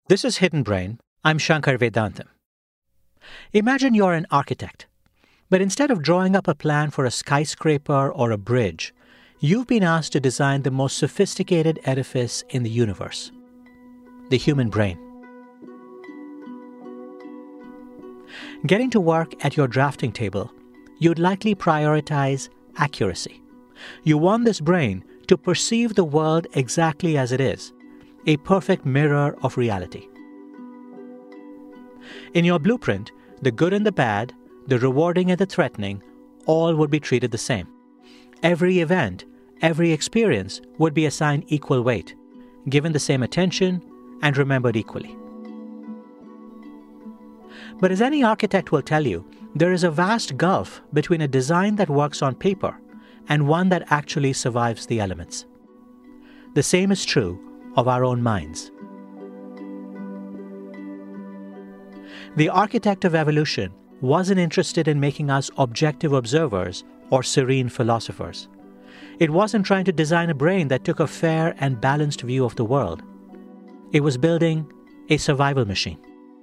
This is Hidden Brain. I'm Shankar Vedantam. Imagine you're an architect, but instead of drawing up a plan for a skyscraper or a bridge, you've been asked to design the most sophisticated edifice in the universe, the human brain. Getting to work at your drafting table, you'd likely prioritize accuracy. You want this brain to perceive the world exactly as it is, a perfect mirror of reality. In your blueprint, the good and the bad, the rewarding and the threatening, all would be treated the same. Every event, every experience would be assigned equal weight, given the same attention, and remembered equally. But as any architect will tell you, there is a vast gulf between a design that works on paper and one that actually survives the elements. The same is true of our own minds. The architect of evolution wasn't interested in making us objective observers or serene philosophers. It wasn't trying to design a brain that took a fair and balanced view of the world. It was building a survival machine.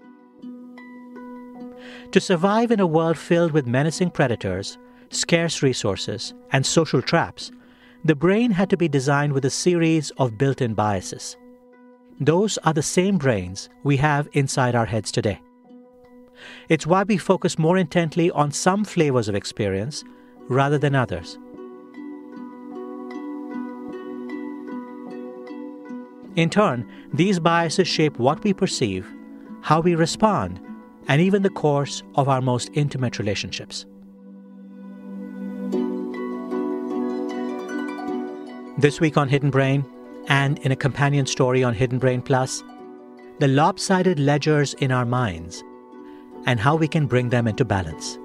To survive in a world filled with menacing predators, scarce resources, and social traps, the brain had to be designed with a series of built-in biases. Those are the same brains we have inside our heads today. It's why we focus more intently on some flavors of experience rather than others. In turn, these biases shape what we perceive, how we respond, and even the course of our most intimate relationships. This week on Hidden Brain, and in a companion story on Hidden Brain Plus, the lopsided ledgers in our minds and how we can bring them into balance.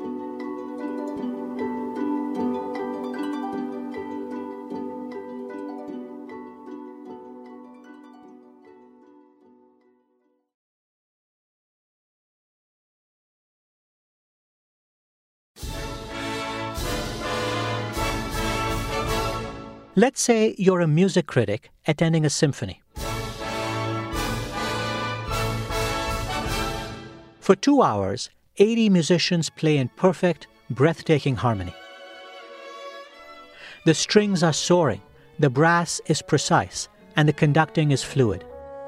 Let's say you're a music critic attending a symphony. For 2 hours, 80 musicians play in perfect, breathtaking harmony. The strings are soaring, the brass is precise, and the conducting is fluid.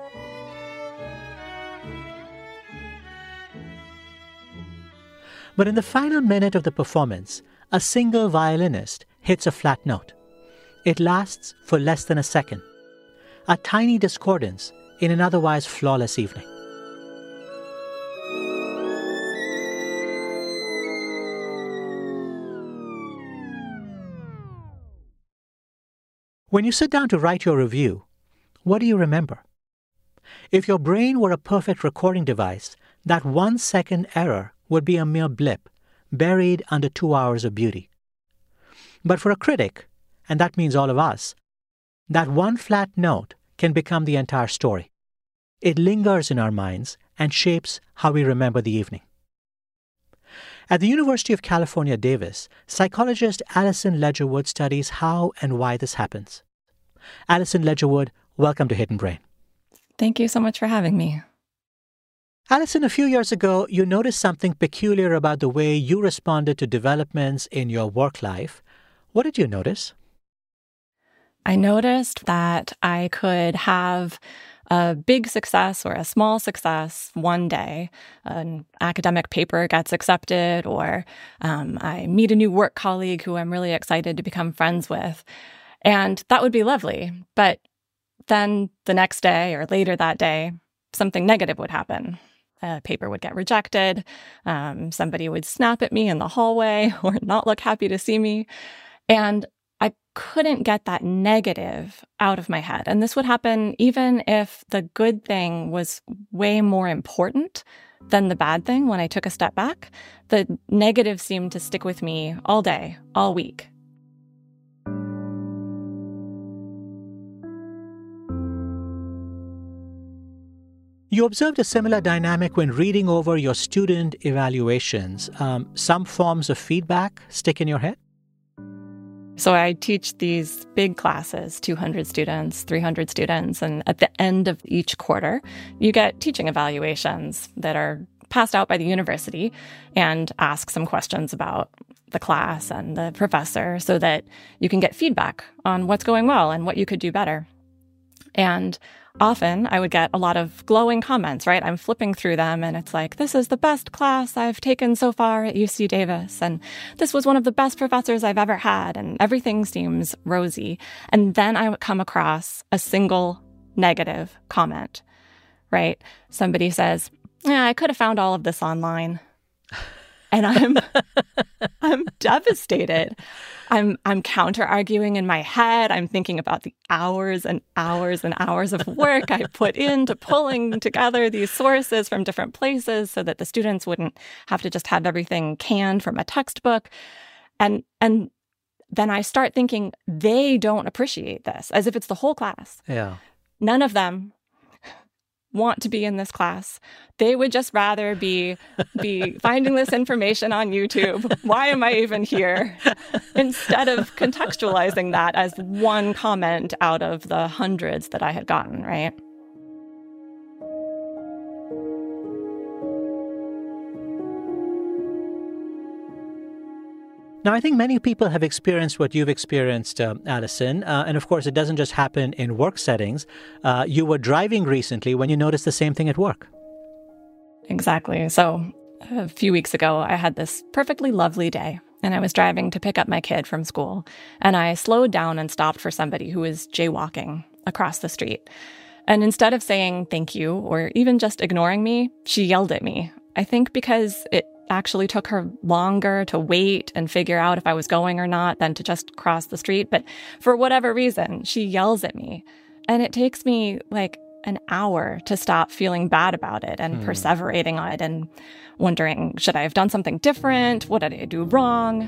But in the final minute of the performance, a single violinist hits a flat note. It lasts for less than a second, a tiny discordance in an otherwise flawless evening. When you sit down to write your review, what do you remember? If your brain were a perfect recording device, that 1 second error would be a mere blip, buried under 2 hours of beauty. But for a critic, and that means all of us, that one flat note can become the entire story. It lingers in our minds and shapes how we remember the evening. At the University of California, Davis, psychologist Alison Ledgerwood studies how and why this happens. Alison Ledgerwood, welcome to Hidden Brain. Thank you so much for having me. Alison, a few years ago, you noticed something peculiar about the way you responded to developments in your work life. What did you notice? I noticed that I could have a big success or a small success one day. An academic paper gets accepted, or I meet a new work colleague who I'm really excited to become friends with. And that would be lovely. But then the next day or later that day, something negative would happen. A paper would get rejected. Somebody would snap at me in the hallway or not look happy to see me. And I couldn't get that negative out of my head. And this would happen even if the good thing was way more important than the bad thing when I took a step back. The negative seemed to stick with me all day, all week. You observed a similar dynamic when reading over your student evaluations. Some forms of feedback stick in your head? So I teach these big classes, 200 students, 300 students, and at the end of each quarter, you get teaching evaluations that are passed out by the university and ask some questions about the class and the professor so that you can get feedback on what's going well and what you could do better. And often I would get a lot of glowing comments, right? I'm flipping through them and it's like, this is the best class I've taken so far at UC Davis. And this was one of the best professors I've ever had. And everything seems rosy. And then I would come across a single negative comment, right? Somebody says, yeah, I could have found all of this online. And I'm devastated. I'm counter-arguing in my head. I'm thinking about the hours and hours and hours of work I put into pulling together these sources from different places so that the students wouldn't have to just have everything canned from a textbook. And then I start thinking they don't appreciate this, as if it's the whole class. Yeah. None of them want to be in this class. They would just rather be finding this information on YouTube. Why am I even here? Instead of contextualizing that as one comment out of the hundreds that I had gotten, right? Now, I think many people have experienced what you've experienced, Allison. And of course, it doesn't just happen in work settings. You were driving recently when you noticed the same thing at work. Exactly. So a few weeks ago, I had this perfectly lovely day, and I was driving to pick up my kid from school. And I slowed down and stopped for somebody who was jaywalking across the street. And instead of saying thank you or even just ignoring me, she yelled at me. I think because it actually took her longer to wait and figure out if I was going or not than to just cross the street. But for whatever reason, she yells at me. And it takes me like an hour to stop feeling bad about it and perseverating on it and wondering, should I have done something different? What did I do wrong?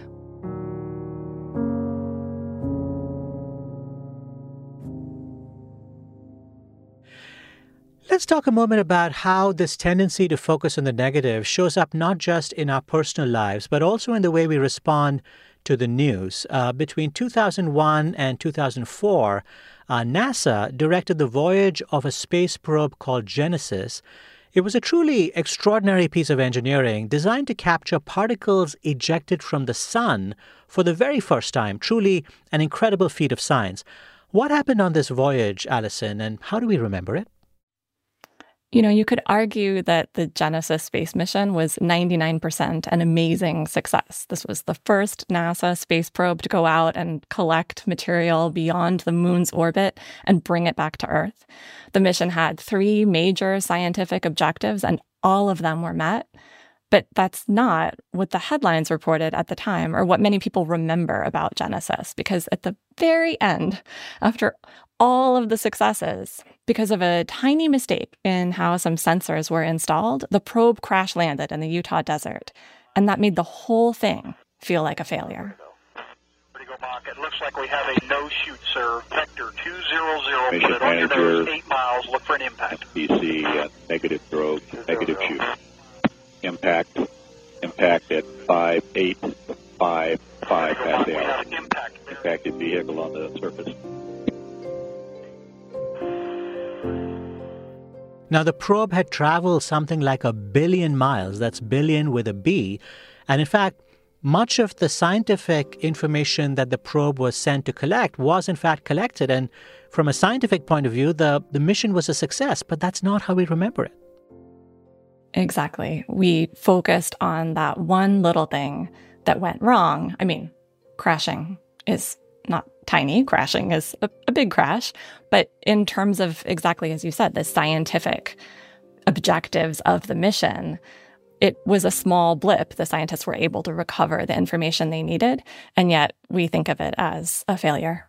Let's talk a moment about how this tendency to focus on the negative shows up not just in our personal lives, but also in the way we respond to the news. Between 2001 and 2004, NASA directed the voyage of a space probe called Genesis. It was a truly extraordinary piece of engineering designed to capture particles ejected from the sun for the very first time, truly an incredible feat of science. What happened on this voyage, Allison, and how do we remember it? You know, you could argue that the Genesis space mission was 99% an amazing success. This was the first NASA space probe to go out and collect material beyond the moon's orbit and bring it back to Earth. The mission had 3 major scientific objectives, and all of them were met. But that's not what the headlines reported at the time or what many people remember about Genesis, because at the very end, after all of the successes, because of a tiny mistake in how some sensors were installed, the probe crash landed in the Utah desert. And that made the whole thing feel like a failure. It looks like we have a no-shoot, sir. Vector 200. Put it on your nose, 8 miles. Look for an impact. SBC, negative probe, negative shoot. Impact at 5855 past the hour. Impacted vehicle on the surface. Now, the probe had traveled something like 1 billion miles. That's billion with a B. And in fact, much of the scientific information that the probe was sent to collect was in fact collected. And from a scientific point of view, the mission was a success. But that's not how we remember it. Exactly. We focused on that one little thing that went wrong. I mean, crashing is not tiny. Crashing is a big crash. But in terms of, exactly as you said, the scientific objectives of the mission, it was a small blip. The scientists were able to recover the information they needed, and yet we think of it as a failure.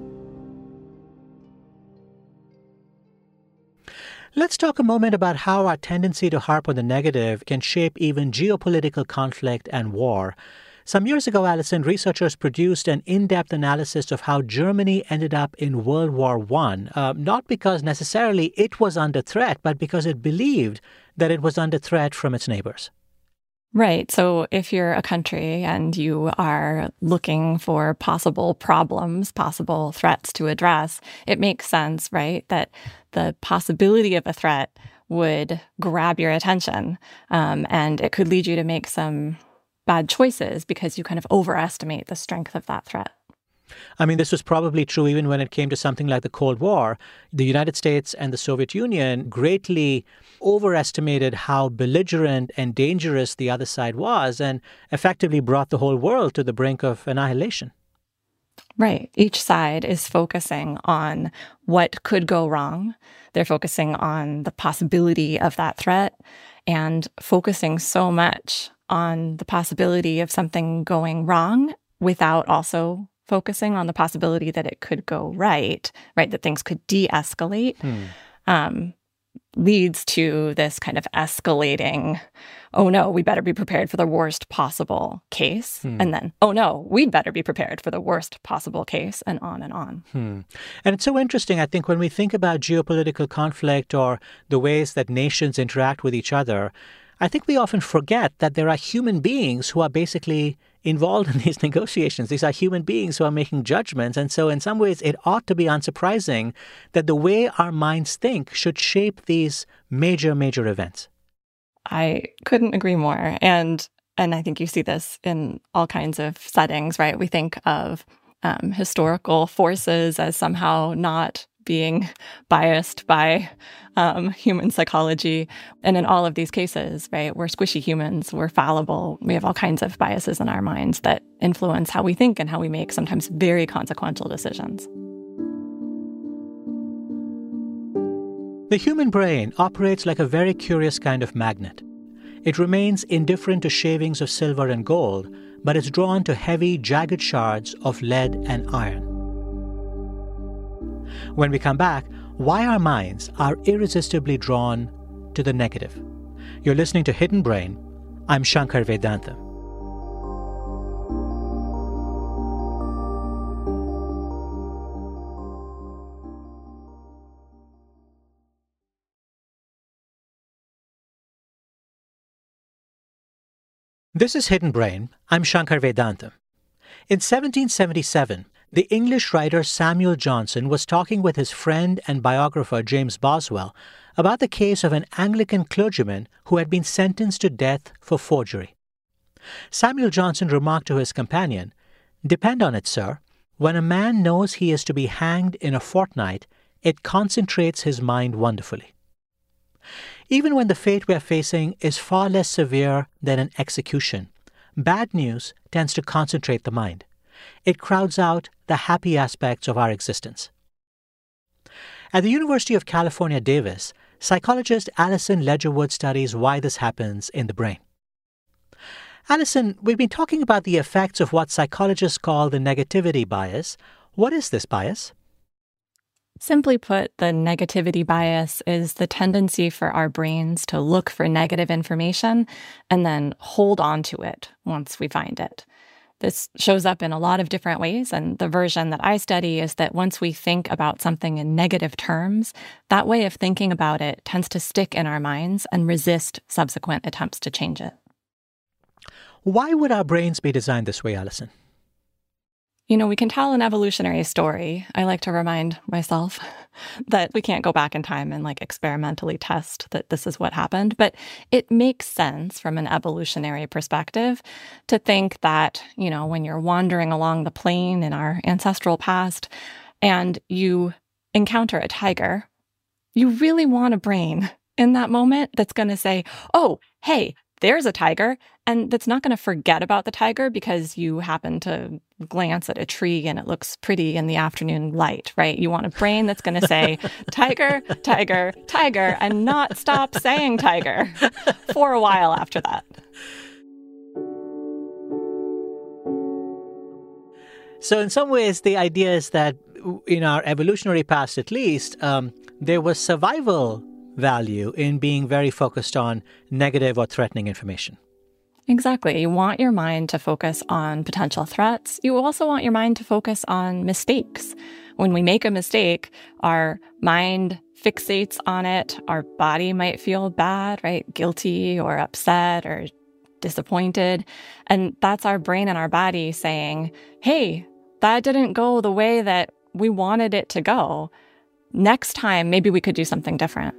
Let's talk a moment about how our tendency to harp on the negative can shape even geopolitical conflict and war. Some years ago, Allison, researchers produced an in-depth analysis of how Germany ended up in World War I, not because necessarily it was under threat, but because it believed that it was under threat from its neighbors. Right. So if you're a country and you are looking for possible problems, possible threats to address, it makes sense, right, that the possibility of a threat would grab your attention, and it could lead you to make some bad choices because you kind of overestimate the strength of that threat. I mean, this was probably true even when it came to something like the Cold War. The United States and the Soviet Union greatly overestimated how belligerent and dangerous the other side was and effectively brought the whole world to the brink of annihilation. Right. Each side is focusing on what could go wrong. They're focusing on the possibility of that threat and focusing so much on the possibility of something going wrong without also focusing on the possibility that it could go right, that things could de-escalate, leads to this kind of escalating, oh no, we better be prepared for the worst possible case. And then, oh no, we'd better be prepared for the worst possible case, and on and on. And it's so interesting, I think, when we think about geopolitical conflict or the ways that nations interact with each other, I think we often forget that there are human beings who are basically involved in these negotiations. These are human beings who are making judgments. And so in some ways, it ought to be unsurprising that the way our minds think should shape these major, major events. I couldn't agree more. And I think you see this in all kinds of settings, right? We think of historical forces as somehow not being biased by human psychology. And in all of these cases, right, we're squishy humans, we're fallible, we have all kinds of biases in our minds that influence how we think and how we make sometimes very consequential decisions. The human brain operates like a very curious kind of magnet. It remains indifferent to shavings of silver and gold, but it's drawn to heavy, jagged shards of lead and iron. When we come back, why our minds are irresistibly drawn to the negative. You're listening to Hidden Brain. I'm Shankar Vedantam. This is Hidden Brain. I'm Shankar Vedantam. In 1777, the English writer Samuel Johnson was talking with his friend and biographer James Boswell about the case of an Anglican clergyman who had been sentenced to death for forgery. Samuel Johnson remarked to his companion, "Depend on it, sir, when a man knows he is to be hanged in a fortnight, it concentrates his mind wonderfully." Even when the fate we are facing is far less severe than an execution, bad news tends to concentrate the mind. It crowds out the happy aspects of our existence. At the University of California, Davis, psychologist Alison Ledgerwood studies why this happens in the brain. Alison, we've been talking about the effects of what psychologists call the negativity bias. What is this bias? Simply put, the negativity bias is the tendency for our brains to look for negative information and then hold on to it once we find it. This shows up in a lot of different ways, and the version that I study is that once we think about something in negative terms, that way of thinking about it tends to stick in our minds and resist subsequent attempts to change it. Why would our brains be designed this way, Alison? You know, we can tell an evolutionary story. I like to remind myself that we can't go back in time and experimentally test that this is what happened. But it makes sense from an evolutionary perspective to think that, when you're wandering along the plain in our ancestral past and you encounter a tiger, you really want a brain in that moment that's going to say, oh, hey, there's a tiger, and that's not going to forget about the tiger because you happen to glance at a tree and it looks pretty in the afternoon light, right? You want a brain that's going to say, tiger, tiger, tiger, and not stop saying tiger for a while after that. So in some ways, the idea is that in our evolutionary past, at least, there was survival value in being very focused on negative or threatening information. Exactly. You want your mind to focus on potential threats. You also want your mind to focus on mistakes. When we make a mistake, our mind fixates on it. Our body might feel bad, right? Guilty or upset or disappointed. And that's our brain and our body saying, hey, that didn't go the way that we wanted it to go. Next time, maybe we could do something different.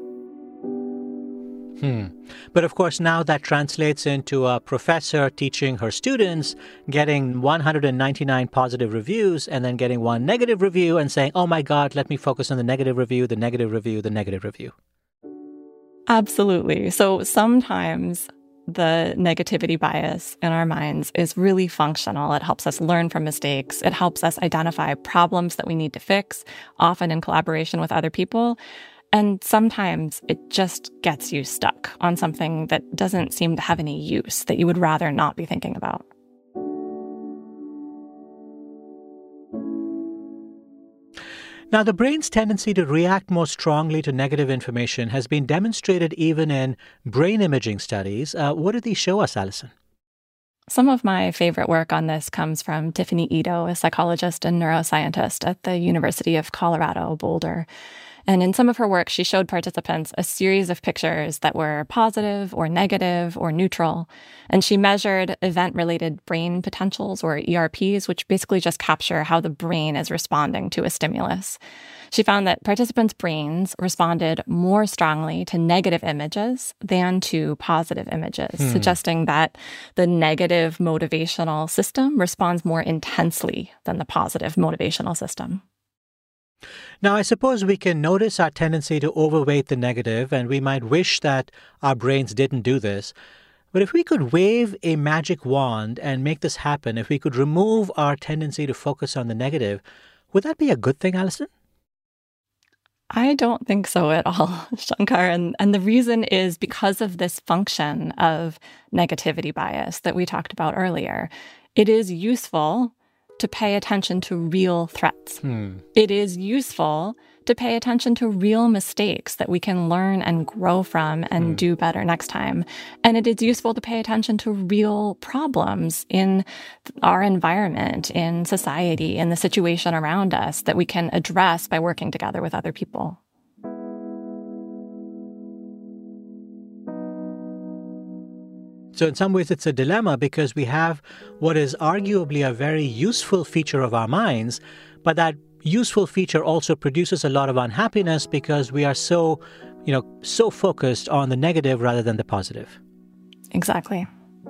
But of course, now that translates into a professor teaching her students, getting 199 positive reviews and then getting one negative review and saying, oh my God, let me focus on the negative review, the negative review, the negative review. Absolutely. So sometimes the negativity bias in our minds is really functional. It helps us learn from mistakes. It helps us identify problems that we need to fix, often in collaboration with other people. And sometimes it just gets you stuck on something that doesn't seem to have any use, that you would rather not be thinking about. Now, the brain's tendency to react more strongly to negative information has been demonstrated even in brain imaging studies. What do these show us, Allison? Some of my favorite work on this comes from Tiffany Ito, a psychologist and neuroscientist at the University of Colorado, Boulder. And in some of her work, she showed participants a series of pictures that were positive or negative or neutral. And she measured event-related brain potentials, or ERPs, which basically just capture how the brain is responding to a stimulus. She found that participants' brains responded more strongly to negative images than to positive images, suggesting that the negative motivational system responds more intensely than the positive motivational system. Now, I suppose we can notice our tendency to overweight the negative, and we might wish that our brains didn't do this. But if we could wave a magic wand and make this happen, if we could remove our tendency to focus on the negative, would that be a good thing, Allison? I don't think so at all, Shankar. And the reason is because of this function of negativity bias that we talked about earlier. It is useful to pay attention to real threats. It is useful to pay attention to real mistakes that we can learn and grow from and do better next time. And it is useful to pay attention to real problems in our environment, in society, in the situation around us that we can address by working together with other people. So in some ways, it's a dilemma because we have what is arguably a very useful feature of our minds, but that useful feature also produces a lot of unhappiness because we are so focused on the negative rather than the positive. Exactly.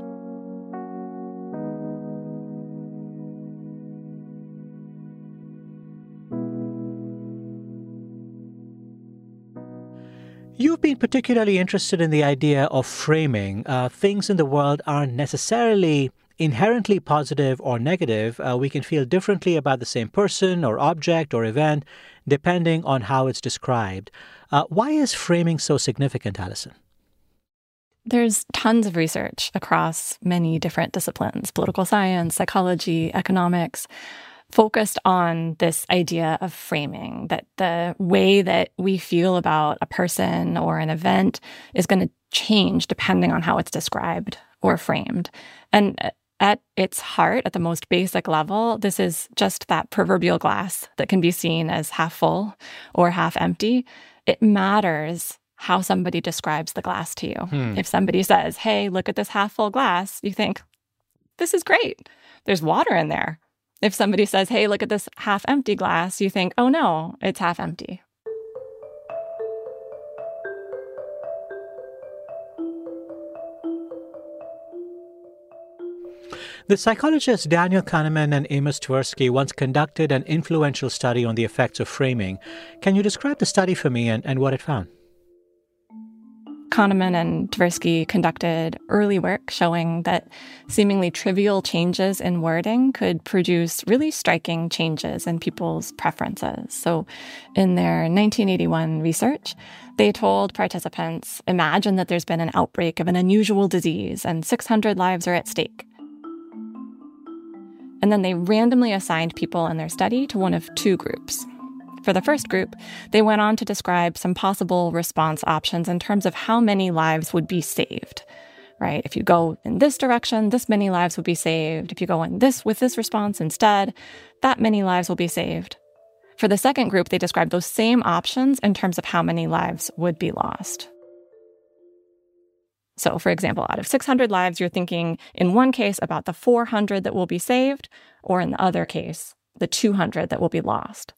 You've been particularly interested in the idea of framing. Things in the world aren't necessarily inherently positive or negative. We can feel differently about the same person or object or event depending on how it's described. Why is framing so significant, Allison? There's tons of research across many different disciplines, political science, psychology, economics, focused on this idea of framing, that the way that we feel about a person or an event is going to change depending on how it's described or framed. And at its heart, at the most basic level, this is just that proverbial glass that can be seen as half full or half empty. It matters how somebody describes the glass to you. If somebody says, hey, look at this half full glass, you think, this is great. There's water in there. If somebody says, hey, look at this half empty glass, you think, oh no, it's half empty. The psychologists Daniel Kahneman and Amos Tversky once conducted an influential study on the effects of framing. Can you describe the study for me and what it found? Kahneman and Tversky conducted early work showing that seemingly trivial changes in wording could produce really striking changes in people's preferences. So in their 1981 research, they told participants, imagine that there's been an outbreak of an unusual disease and 600 lives are at stake. And then they randomly assigned people in their study to one of two groups. For the first group, they went on to describe some possible response options in terms of how many lives would be saved, right? If you go in this direction, this many lives will be saved. If you go in this with this response instead, that many lives will be saved. For the second group, they described those same options in terms of how many lives would be lost. So, for example, out of 600 lives, you're thinking in one case about the 400 that will be saved, or in the other case, the 200 that will be lost.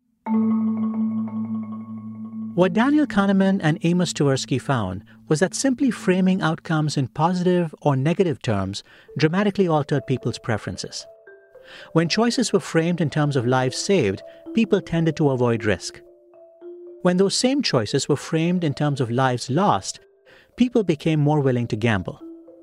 What Daniel Kahneman and Amos Tversky found was that simply framing outcomes in positive or negative terms dramatically altered people's preferences. When choices were framed in terms of lives saved, people tended to avoid risk. When those same choices were framed in terms of lives lost, people became more willing to gamble.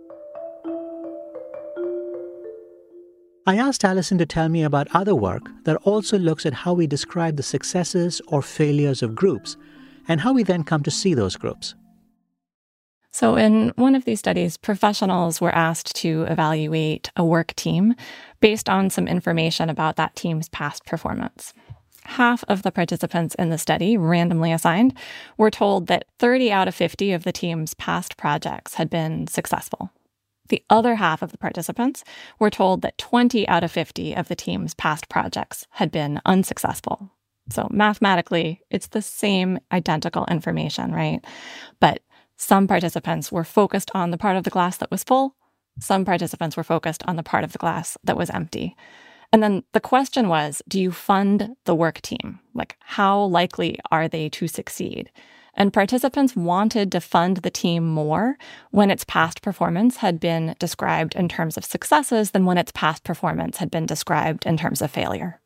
I asked Alison to tell me about other work that also looks at how we describe the successes or failures of groups and how we then come to see those groups. So in one of these studies, professionals were asked to evaluate a work team based on some information about that team's past performance. Half of the participants in the study, randomly assigned, were told that 30 out of 50 of the team's past projects had been successful. The other half of the participants were told that 20 out of 50 of the team's past projects had been unsuccessful. So mathematically, it's the same identical information, right? But some participants were focused on the part of the glass that was full. Some participants were focused on the part of the glass that was empty. And then the question was, do you fund the work team? Like, how likely are they to succeed? And participants wanted to fund the team more when its past performance had been described in terms of successes than when its past performance had been described in terms of failure.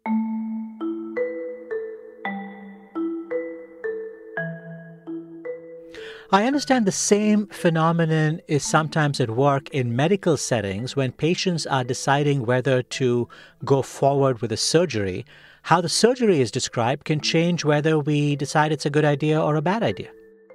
I understand the same phenomenon is sometimes at work in medical settings when patients are deciding whether to go forward with a surgery. How the surgery is described can change whether we decide it's a good idea or a bad idea.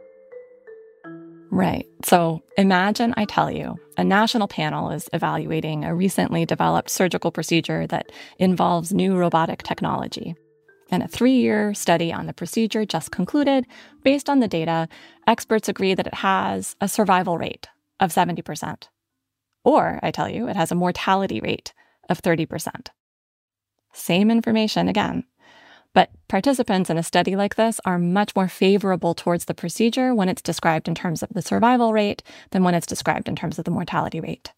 Right. So imagine I tell you a national panel is evaluating a recently developed surgical procedure that involves new robotic technology. And a 3-year study on the procedure just concluded. Based on the data, experts agree that it has a survival rate of 70%. Or, I tell you, it has a mortality rate of 30%. Same information again. But participants in a study like this are much more favorable towards the procedure when it's described in terms of the survival rate than when it's described in terms of the mortality rate.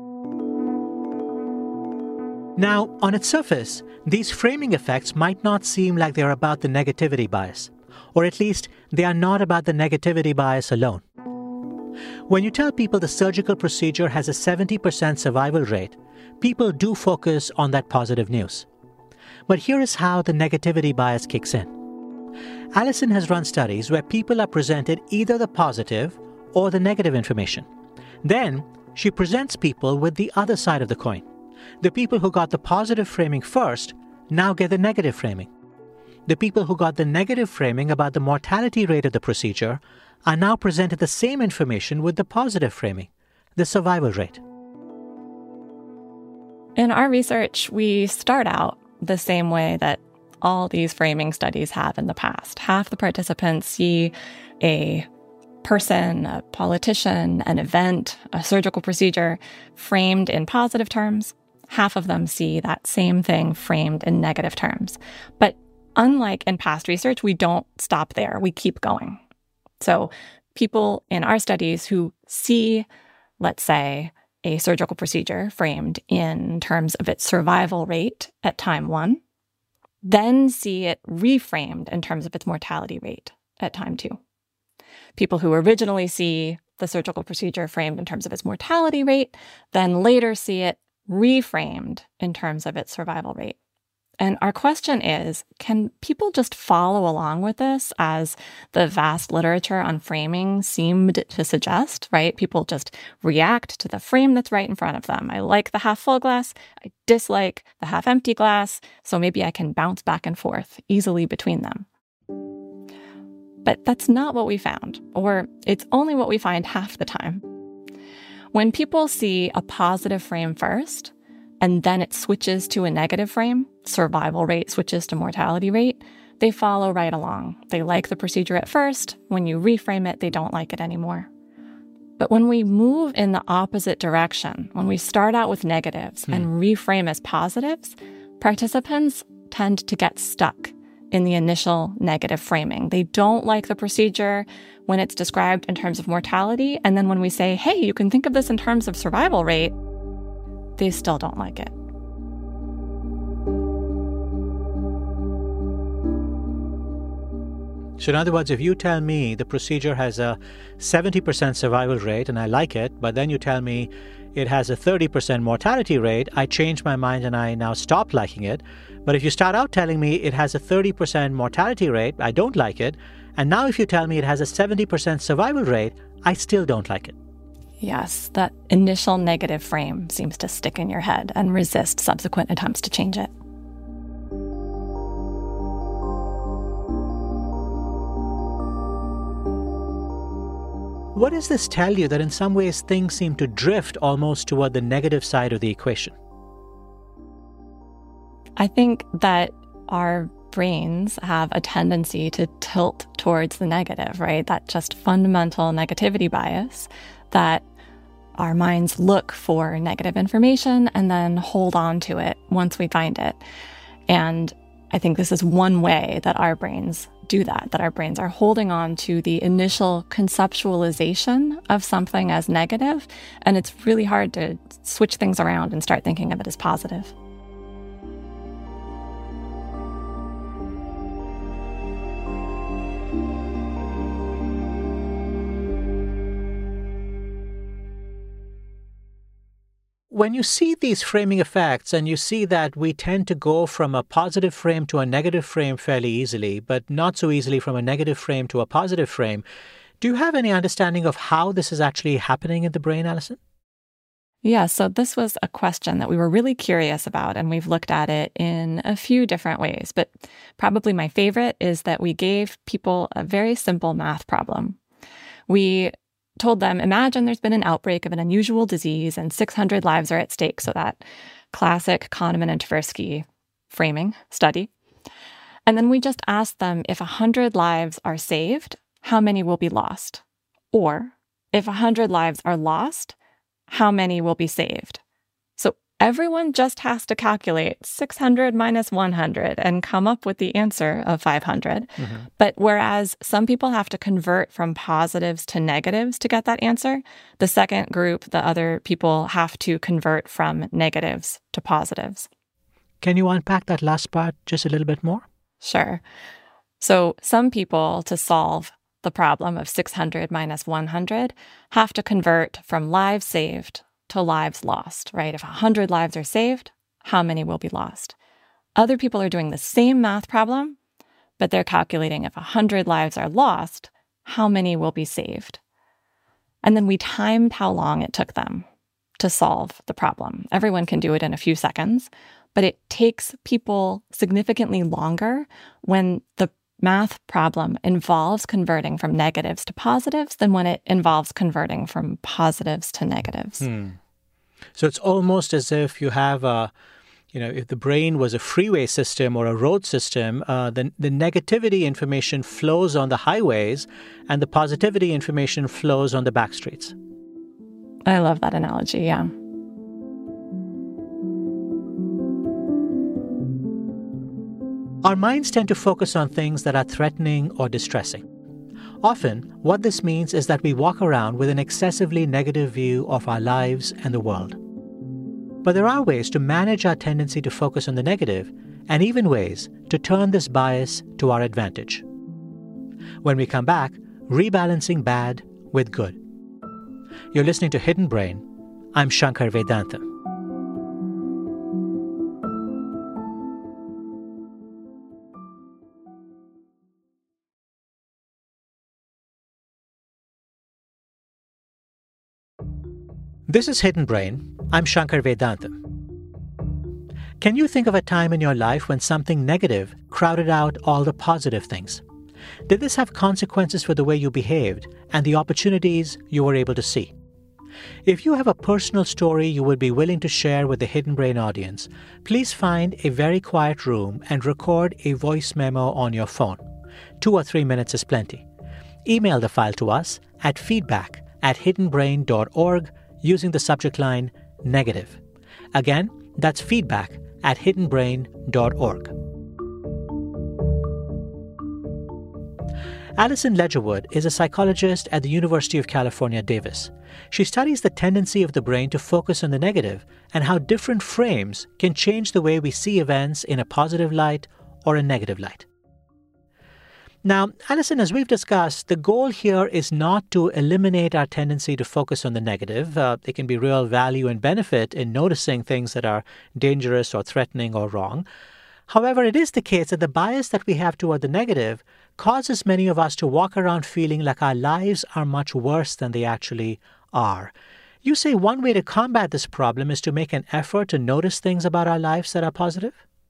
Now, on its surface, these framing effects might not seem like they're about the negativity bias, or at least they are not about the negativity bias alone. When you tell people the surgical procedure has a 70% survival rate, people do focus on that positive news. But here is how the negativity bias kicks in. Alison has run studies where people are presented either the positive or the negative information. Then, she presents people with the other side of the coin. The people who got the positive framing first now get the negative framing. The people who got the negative framing about the mortality rate of the procedure are now presented the same information with the positive framing, the survival rate. In our research, we start out the same way that all these framing studies have in the past. Half the participants see a person, a politician, an event, a surgical procedure framed in positive terms. Half of them see that same thing framed in negative terms. But unlike in past research, we don't stop there. We keep going. So people in our studies who see, let's say, a surgical procedure framed in terms of its survival rate at time 1, then see it reframed in terms of its mortality rate at time 2. People who originally see the surgical procedure framed in terms of its mortality rate, then later see it reframed in terms of its survival rate. And our question is, can people just follow along with this as the vast literature on framing seemed to suggest, right? People just react to the frame that's right in front of them. I like the half full glass. I dislike the half empty glass. So maybe I can bounce back and forth easily between them. But that's not what we found, or it's only what we find half the time. When people see a positive frame first, and then it switches to a negative frame, survival rate switches to mortality rate, they follow right along. They like the procedure at first. When you reframe it, they don't like it anymore. But when we move in the opposite direction, when we start out with negatives and reframe as positives, participants tend to get stuck in the initial negative framing. They don't like the procedure when it's described in terms of mortality. And then when we say, hey, you can think of this in terms of survival rate, they still don't like it. So in other words, if you tell me the procedure has a 70% survival rate and I like it, but then you tell me it has a 30% mortality rate, I change my mind and I now stop liking it. But if you start out telling me it has a 30% mortality rate, I don't like it. And now if you tell me it has a 70% survival rate, I still don't like it. Yes, that initial negative frame seems to stick in your head and resist subsequent attempts to change it. What does this tell you that in some ways things seem to drift almost toward the negative side of the equation? I think that our brains have a tendency to tilt towards the negative, right? That just fundamental negativity bias that our minds look for negative information and then hold on to it once we find it. And I think this is one way that our brains do that our brains are holding on to the initial conceptualization of something as negative, and it's really hard to switch things around and start thinking of it as positive. When you see these framing effects and you see that we tend to go from a positive frame to a negative frame fairly easily, but not so easily from a negative frame to a positive frame, do you have any understanding of how this is actually happening in the brain, Alison? Yeah, so this was a question that we were really curious about, and we've looked at it in a few different ways. But probably my favorite is that we gave people a very simple math problem. We told them, imagine there's been an outbreak of an unusual disease and 600 lives are at stake. So that classic Kahneman and Tversky framing study. And then we just asked them, if 100 lives are saved, how many will be lost? Or if 100 lives are lost, how many will be saved? So everyone just has to calculate 600 minus 100 and come up with the answer of 500. Mm-hmm. But whereas some people have to convert from positives to negatives to get that answer, the second group, the other people, have to convert from negatives to positives. Can you unpack that last part just a little bit more? Sure. So some people, to solve the problem of 600 minus 100, have to convert from lives saved to lives lost, right? If 100 lives are saved, how many will be lost? Other people are doing the same math problem, but they're calculating if 100 lives are lost, how many will be saved? And then we timed how long it took them to solve the problem. Everyone can do it in a few seconds, but it takes people significantly longer when the math problem involves converting from negatives to positives than when it involves converting from positives to negatives. So it's almost as if you have if the brain was a freeway system or a road system, the negativity information flows on the highways and the positivity information flows on the back streets. I love that analogy, yeah. Our minds tend to focus on things that are threatening or distressing. Often, what this means is that we walk around with an excessively negative view of our lives and the world. But there are ways to manage our tendency to focus on the negative, and even ways to turn this bias to our advantage. When we come back, rebalancing bad with good. You're listening to Hidden Brain. I'm Shankar Vedantam. This is Hidden Brain. I'm Shankar Vedantam. Can you think of a time in your life when something negative crowded out all the positive things? Did this have consequences for the way you behaved and the opportunities you were able to see? If you have a personal story you would be willing to share with the Hidden Brain audience, please find a very quiet room and record a voice memo on your phone. 2 or 3 minutes is plenty. Email the file to us at feedback@hiddenbrain.org using the subject line negative. Again, that's feedback@hiddenbrain.org. Alison Ledgerwood is a psychologist at the University of California, Davis. She studies the tendency of the brain to focus on the negative and how different frames can change the way we see events in a positive light or a negative light. Now, Alison, as we've discussed, the goal here is not to eliminate our tendency to focus on the negative. There can be real value and benefit in noticing things that are dangerous or threatening or wrong. However, it is the case that the bias that we have toward the negative causes many of us to walk around feeling like our lives are much worse than they actually are. You say one way to combat this problem is to make an effort to notice things about our lives that are positive?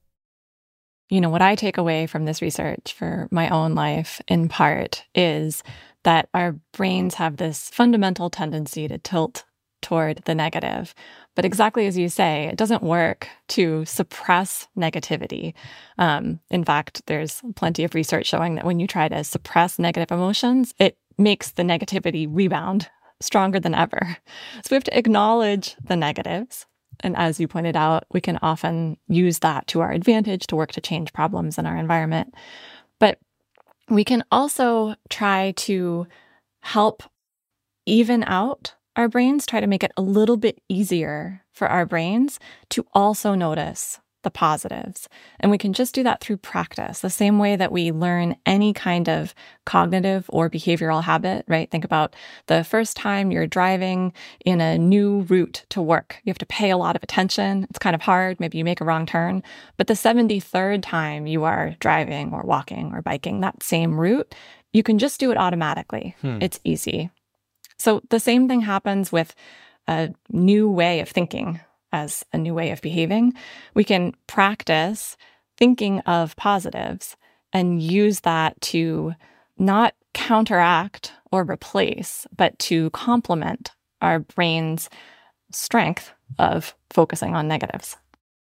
What I take away from this research for my own life, in part, is that our brains have this fundamental tendency to tilt toward the negative. But exactly as you say, it doesn't work to suppress negativity. In fact, there's plenty of research showing that when you try to suppress negative emotions, it makes the negativity rebound stronger than ever. So we have to acknowledge the negatives. And as you pointed out, we can often use that to our advantage to work to change problems in our environment. But we can also try to help even out our brains, try to make it a little bit easier for our brains to also notice the positives. And we can just do that through practice, the same way that we learn any kind of cognitive or behavioral habit, right? Think about the first time you're driving in a new route to work. You have to pay a lot of attention. It's kind of hard. Maybe you make a wrong turn. But the 73rd time you are driving or walking or biking that same route, you can just do it automatically. It's easy. So the same thing happens with a new way of thinking as a new way of behaving. We can practice thinking of positives and use that to not counteract or replace, but to complement our brain's strength of focusing on negatives.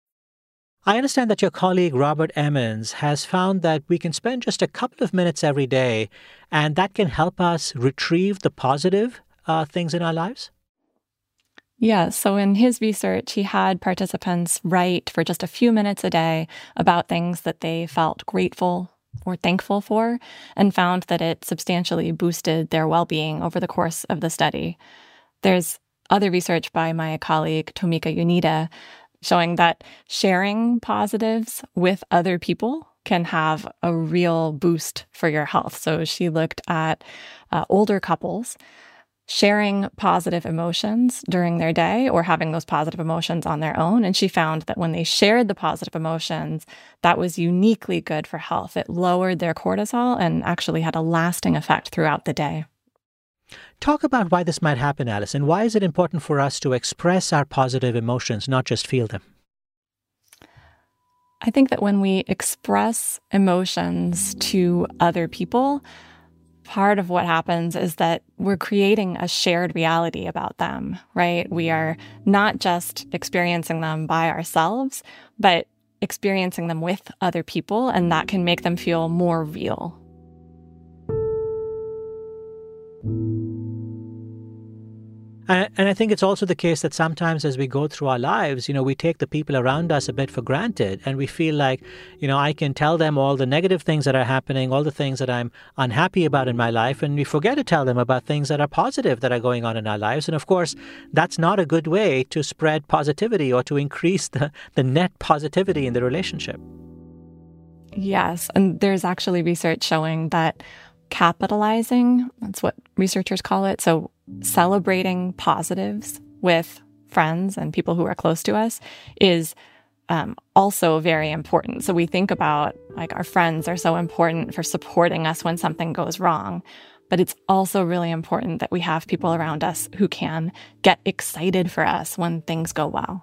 I understand that your colleague Robert Emmons has found that we can spend just a couple of minutes every day, and that can help us retrieve the positive things in our lives? Yeah, so in his research, he had participants write for just a few minutes a day about things that they felt grateful or thankful for, and found that it substantially boosted their well-being over the course of the study. There's other research by my colleague Tomika Unida showing that sharing positives with other people can have a real boost for your health. So she looked at older couples sharing positive emotions during their day or having those positive emotions on their own. And she found that when they shared the positive emotions, that was uniquely good for health. It lowered their cortisol and actually had a lasting effect throughout the day. Talk about why this might happen, Alison. Why is it important for us to express our positive emotions, not just feel them? I think that when we express emotions to other people, part of what happens is that we're creating a shared reality about them, right? We are not just experiencing them by ourselves, but experiencing them with other people, and that can make them feel more real. And I think it's also the case that sometimes as we go through our lives, we take the people around us a bit for granted, and we feel like, I can tell them all the negative things that are happening, all the things that I'm unhappy about in my life, and we forget to tell them about things that are positive that are going on in our lives. And of course, that's not a good way to spread positivity or to increase the net positivity in the relationship. Yes, and there's actually research showing that capitalizing, that's what researchers call it, so celebrating positives with friends and people who are close to us is also very important. So we think about our friends are so important for supporting us when something goes wrong, but it's also really important that we have people around us who can get excited for us when things go well.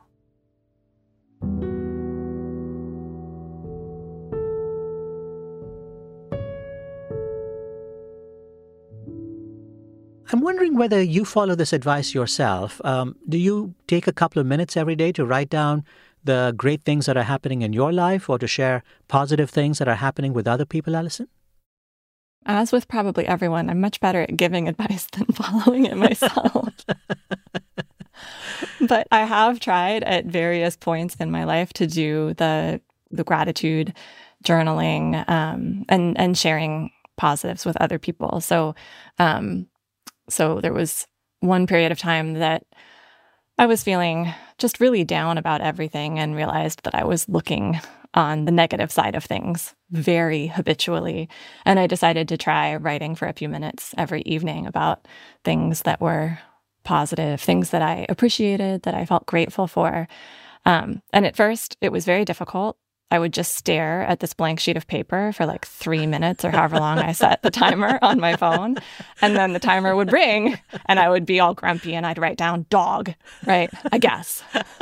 I'm wondering whether you follow this advice yourself. Do you take a couple of minutes every day to write down the great things that are happening in your life or to share positive things that are happening with other people, Alison? As with probably everyone, I'm much better at giving advice than following it myself. But I have tried at various points in my life to do the gratitude journaling and sharing positives with other people. So there was one period of time that I was feeling just really down about everything and realized that I was looking on the negative side of things very habitually. And I decided to try writing for a few minutes every evening about things that were positive, things that I appreciated, that I felt grateful for. And at first, it was very difficult. I would just stare at this blank sheet of paper for like 3 minutes or however long I set the timer on my phone. And then the timer would ring and I would be all grumpy and I'd write down dog, right? I guess.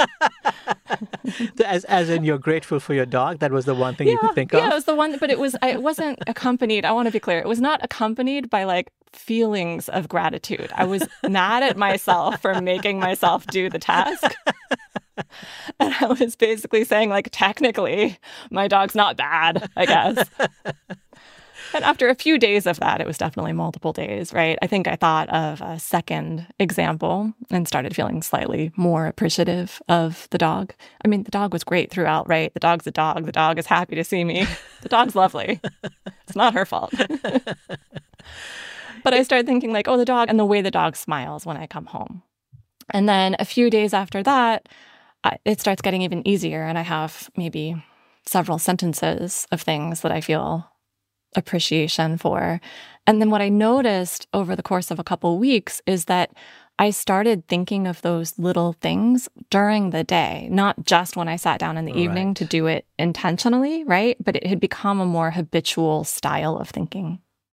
As in you're grateful for your dog? That was the one thing you could think of? Yeah, it was the one, but it wasn't accompanied. I want to be clear. It was not accompanied by like feelings of gratitude. I was mad at myself for making myself do the task. And I was basically saying, like, technically, my dog's not bad, I guess. And after a few days of that, it was definitely multiple days, right? I think I thought of a second example and started feeling slightly more appreciative of the dog. I mean, the dog was great throughout, right? The dog's a dog. The dog is happy to see me. The dog's lovely. It's not her fault. But I started thinking like, oh, the dog and the way the dog smiles when I come home. And then a few days after that, it starts getting even easier. And I have maybe several sentences of things that I feel appreciation for. And then what I noticed over the course of a couple weeks is that I started thinking of those little things during the day, not just when I sat down in the evening to do it intentionally, right? But it had become a more habitual style of thinking.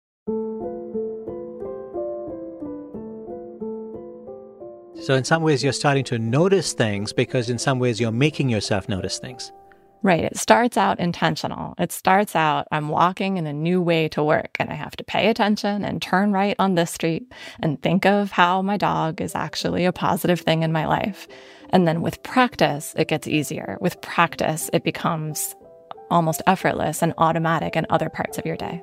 So in some ways, you're starting to notice things because in some ways, you're making yourself notice things. Right. It starts out intentional. It starts out, I'm walking in a new way to work and I have to pay attention and turn right on this street and think of how my dog is actually a positive thing in my life. And then with practice, it gets easier. With practice, it becomes almost effortless and automatic in other parts of your day.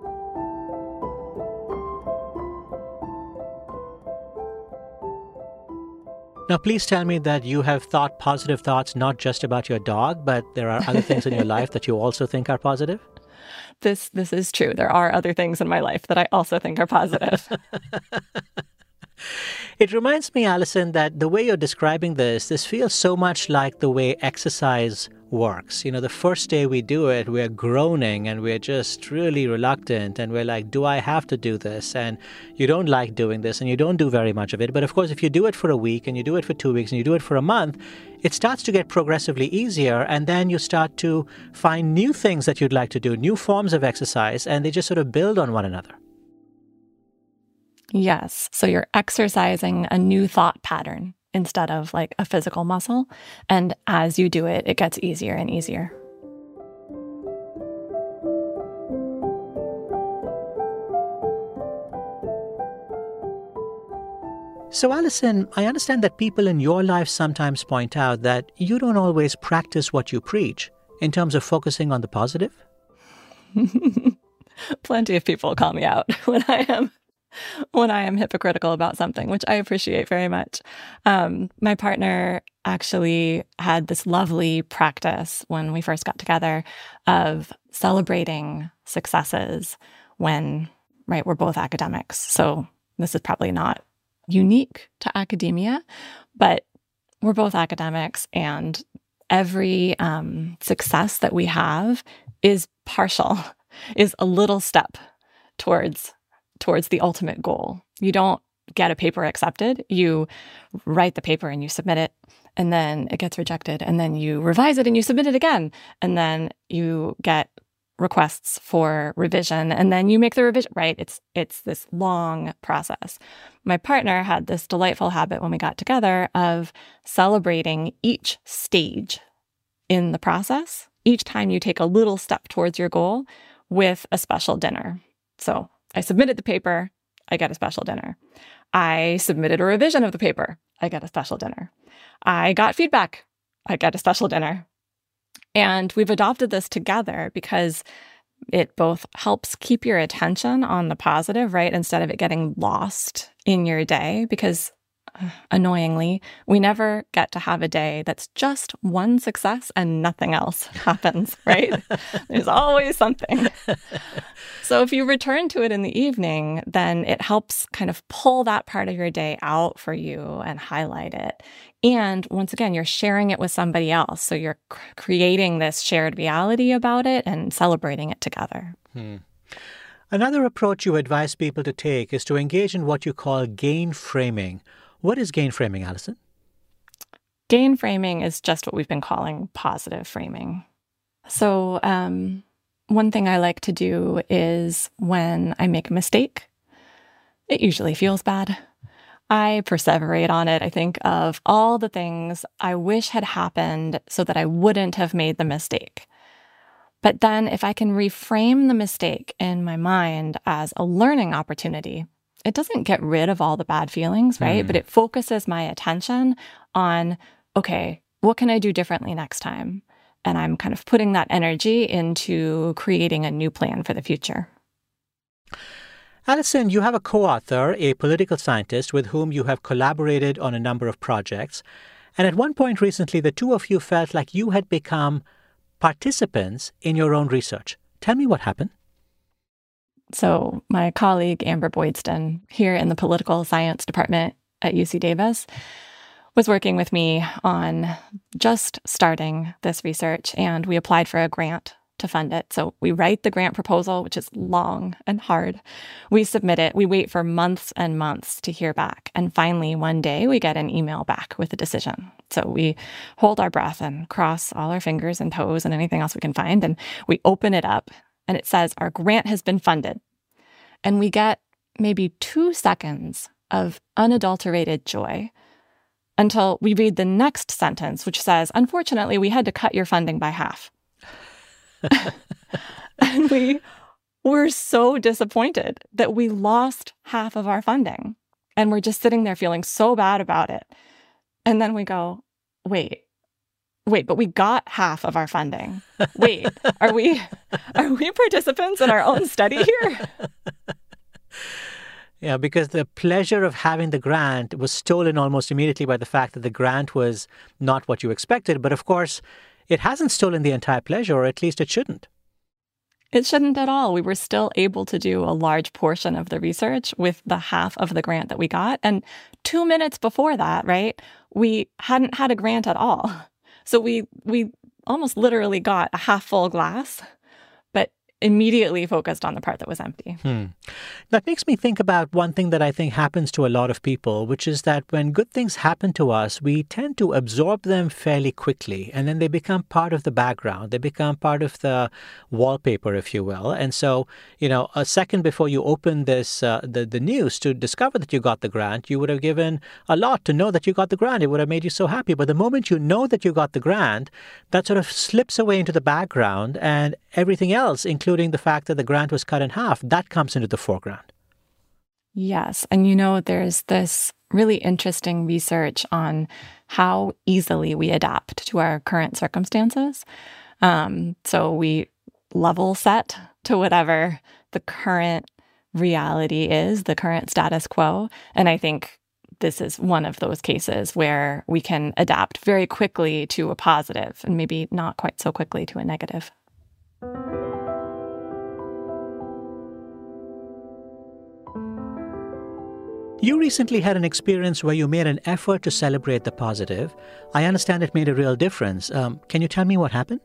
Now, please tell me that you have thought positive thoughts not just about your dog, but there are other things in your life that you also think are positive? This is true. There are other things in my life that I also think are positive. It reminds me, Allison, that the way you're describing this feels so much like the way exercise works. You know, the first day we do it, we're groaning and we're just really reluctant and we're like, do I have to do this? And you don't like doing this and you don't do very much of it. But of course, if you do it for a week and you do it for 2 weeks and you do it for a month, it starts to get progressively easier. And then you start to find new things that you'd like to do, new forms of exercise, and they just sort of build on one another. Yes. So you're exercising a new thought pattern instead of like a physical muscle. And as you do it, it gets easier and easier. So, Allison, I understand that people in your life sometimes point out that you don't always practice what you preach in terms of focusing on the positive. Plenty of people call me out when I am hypocritical about something, which I appreciate very much. My partner actually had this lovely practice when we first got together of celebrating successes when, right, we're both academics. So this is probably not unique to academia, but we're both academics and every success that we have is partial, is a little step towards the ultimate goal. You don't get a paper accepted. You write the paper and you submit it, and then it gets rejected, and then you revise it and you submit it again, and then you get requests for revision, and then you make the revision, right? It's this long process. My partner had this delightful habit when we got together of celebrating each stage in the process, each time you take a little step towards your goal with a special dinner. So I submitted the paper, I get a special dinner. I submitted a revision of the paper, I get a special dinner. I got feedback, I get a special dinner. And we've adopted this together because it both helps keep your attention on the positive, right? Instead of it getting lost in your day. Because annoyingly, we never get to have a day that's just one success and nothing else happens, right? There's always something. So if you return to it in the evening, then it helps kind of pull that part of your day out for you and highlight it. And once again, you're sharing it with somebody else. So you're creating this shared reality about it and celebrating it together. Another approach you advise people to take is to engage in what you call gain framing. What is gain framing, Allison? Gain framing is just what we've been calling positive framing. So one thing I like to do is when I make a mistake, it usually feels bad. I perseverate on it. I think of all the things I wish had happened so that I wouldn't have made the mistake. But then if I can reframe the mistake in my mind as a learning opportunity, it doesn't get rid of all the bad feelings, right? But it focuses my attention on, okay, what can I do differently next time? And I'm kind of putting that energy into creating a new plan for the future. Allison, you have a co-author, a political scientist with whom you have collaborated on a number of projects. And at one point recently, the two of you felt like you had become participants in your own research. Tell me what happened. So my colleague, Amber Boydston, here in the political science department at UC Davis, was working with me on just starting this research, and we applied for a grant to fund it. So we write the grant proposal, which is long and hard. We submit it. We wait for months and months to hear back. And finally, one day, we get an email back with a decision. So we hold our breath and cross all our fingers and toes and anything else we can find. And we open it up, and it says, our grant has been funded. And we get maybe 2 seconds of unadulterated joy until we read the next sentence, which says, unfortunately, we had to cut your funding by half. And we were so disappointed that we lost half of our funding. And we're just sitting there feeling so bad about it. And then we go, wait, but we got half of our funding. Wait, are we participants in our own study here? Yeah, because the pleasure of having the grant was stolen almost immediately by the fact that the grant was not what you expected. But of course, it hasn't stolen the entire pleasure, or at least it shouldn't. It shouldn't at all. We were still able to do a large portion of the research with the half of the grant that we got. And 2 minutes before that, right, we hadn't had a grant at all. So we almost literally got a half full glass, but immediately focused on the part that was empty. That makes me think about one thing that I think happens to a lot of people, which is that when good things happen to us, we tend to absorb them fairly quickly, and then they become part of the background. They become part of the wallpaper, if you will. And so, a second before you open this, the news to discover that you got the grant, you would have given a lot to know that you got the grant. It would have made you so happy. But the moment you know that you got the grant, that sort of slips away into the background, and everything else, including the fact that the grant was cut in half, that comes into the foreground. Yes. And there's this really interesting research on how easily we adapt to our current circumstances. So we level set to whatever the current reality is, the current status quo. And I think this is one of those cases where we can adapt very quickly to a positive and maybe not quite so quickly to a negative. You recently had an experience where you made an effort to celebrate the positive. I understand it made a real difference. Can you tell me what happened?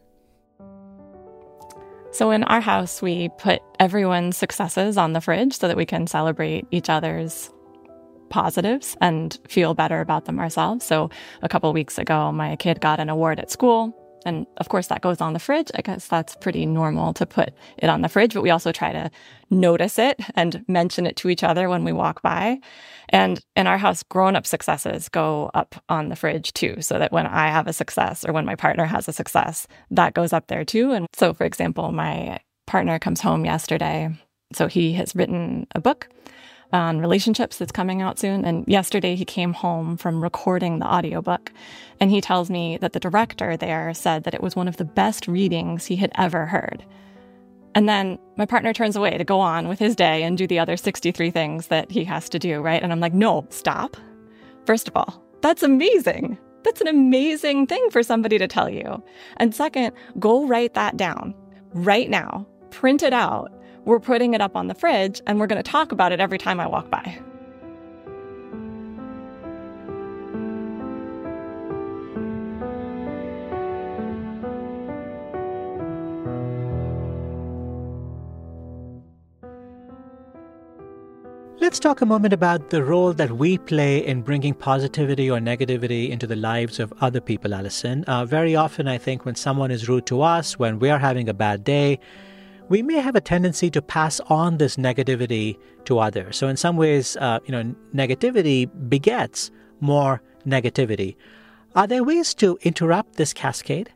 So in our house, we put everyone's successes on the fridge so that we can celebrate each other's positives and feel better about them ourselves. So a couple of weeks ago, my kid got an award at school. And of course, that goes on the fridge. I guess that's pretty normal to put it on the fridge, but we also try to notice it and mention it to each other when we walk by. And in our house, grown-up successes go up on the fridge too, so that when I have a success or when my partner has a success, that goes up there too. And so, for example, my partner comes home yesterday. So he has written a book on relationships that's coming out soon. And yesterday he came home from recording the audiobook, and he tells me that the director there said that it was one of the best readings he had ever heard. And then my partner turns away to go on with his day and do the other 63 things that he has to do, right? And I'm like, no, stop. First of all, that's amazing. That's an amazing thing for somebody to tell you. And second, go write that down right now. Print it out. We're putting it up on the fridge, and we're going to talk about it every time I walk by. Let's talk a moment about the role that we play in bringing positivity or negativity into the lives of other people, Allison. Very often, I think, when someone is rude to us, when we're having a bad day, we may have a tendency to pass on this negativity to others. So in some ways, negativity begets more negativity. Are there ways to interrupt this cascade?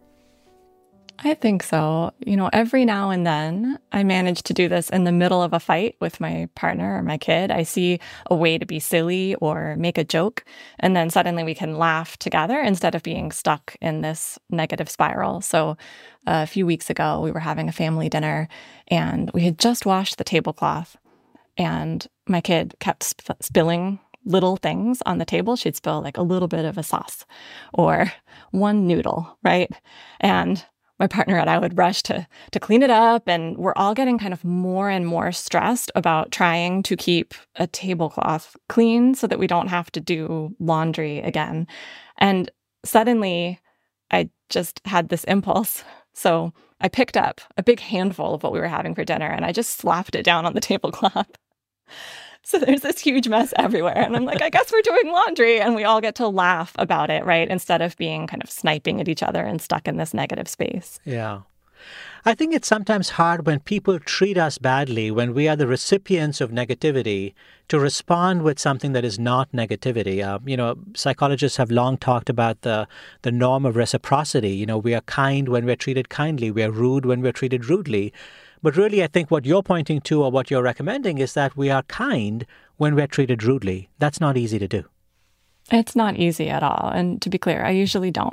I think so. Every now and then I manage to do this in the middle of a fight with my partner or my kid. I see a way to be silly or make a joke, and then suddenly we can laugh together instead of being stuck in this negative spiral. So a few weeks ago, we were having a family dinner and we had just washed the tablecloth, and my kid kept spilling little things on the table. She'd spill like a little bit of a sauce or one noodle, right? And my partner and I would rush to clean it up, and we're all getting kind of more and more stressed about trying to keep a tablecloth clean so that we don't have to do laundry again. And suddenly, I just had this impulse. So I picked up a big handful of what we were having for dinner, and I just slapped it down on the tablecloth. So there's this huge mess everywhere. And I'm like, I guess we're doing laundry. And we all get to laugh about it, right? Instead of being kind of sniping at each other and stuck in this negative space. Yeah. I think it's sometimes hard when people treat us badly, when we are the recipients of negativity, to respond with something that is not negativity. Psychologists have long talked about the norm of reciprocity. We are kind when we're treated kindly. We are rude when we're treated rudely. But really, I think what you're pointing to or what you're recommending is that we are kind when we're treated rudely. That's not easy to do. It's not easy at all. And to be clear, I usually don't.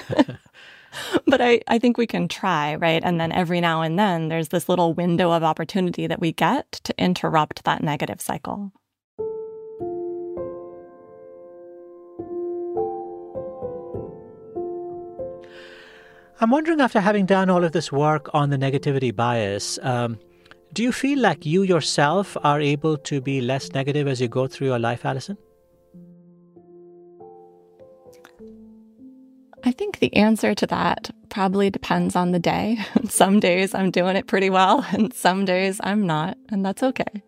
But I think we can try, right? And then every now and then, there's this little window of opportunity that we get to interrupt that negative cycle. I'm wondering, after having done all of this work on the negativity bias, do you feel like you yourself are able to be less negative as you go through your life, Allison? I think the answer to that probably depends on the day. Some days I'm doing it pretty well, and some days I'm not, and that's okay.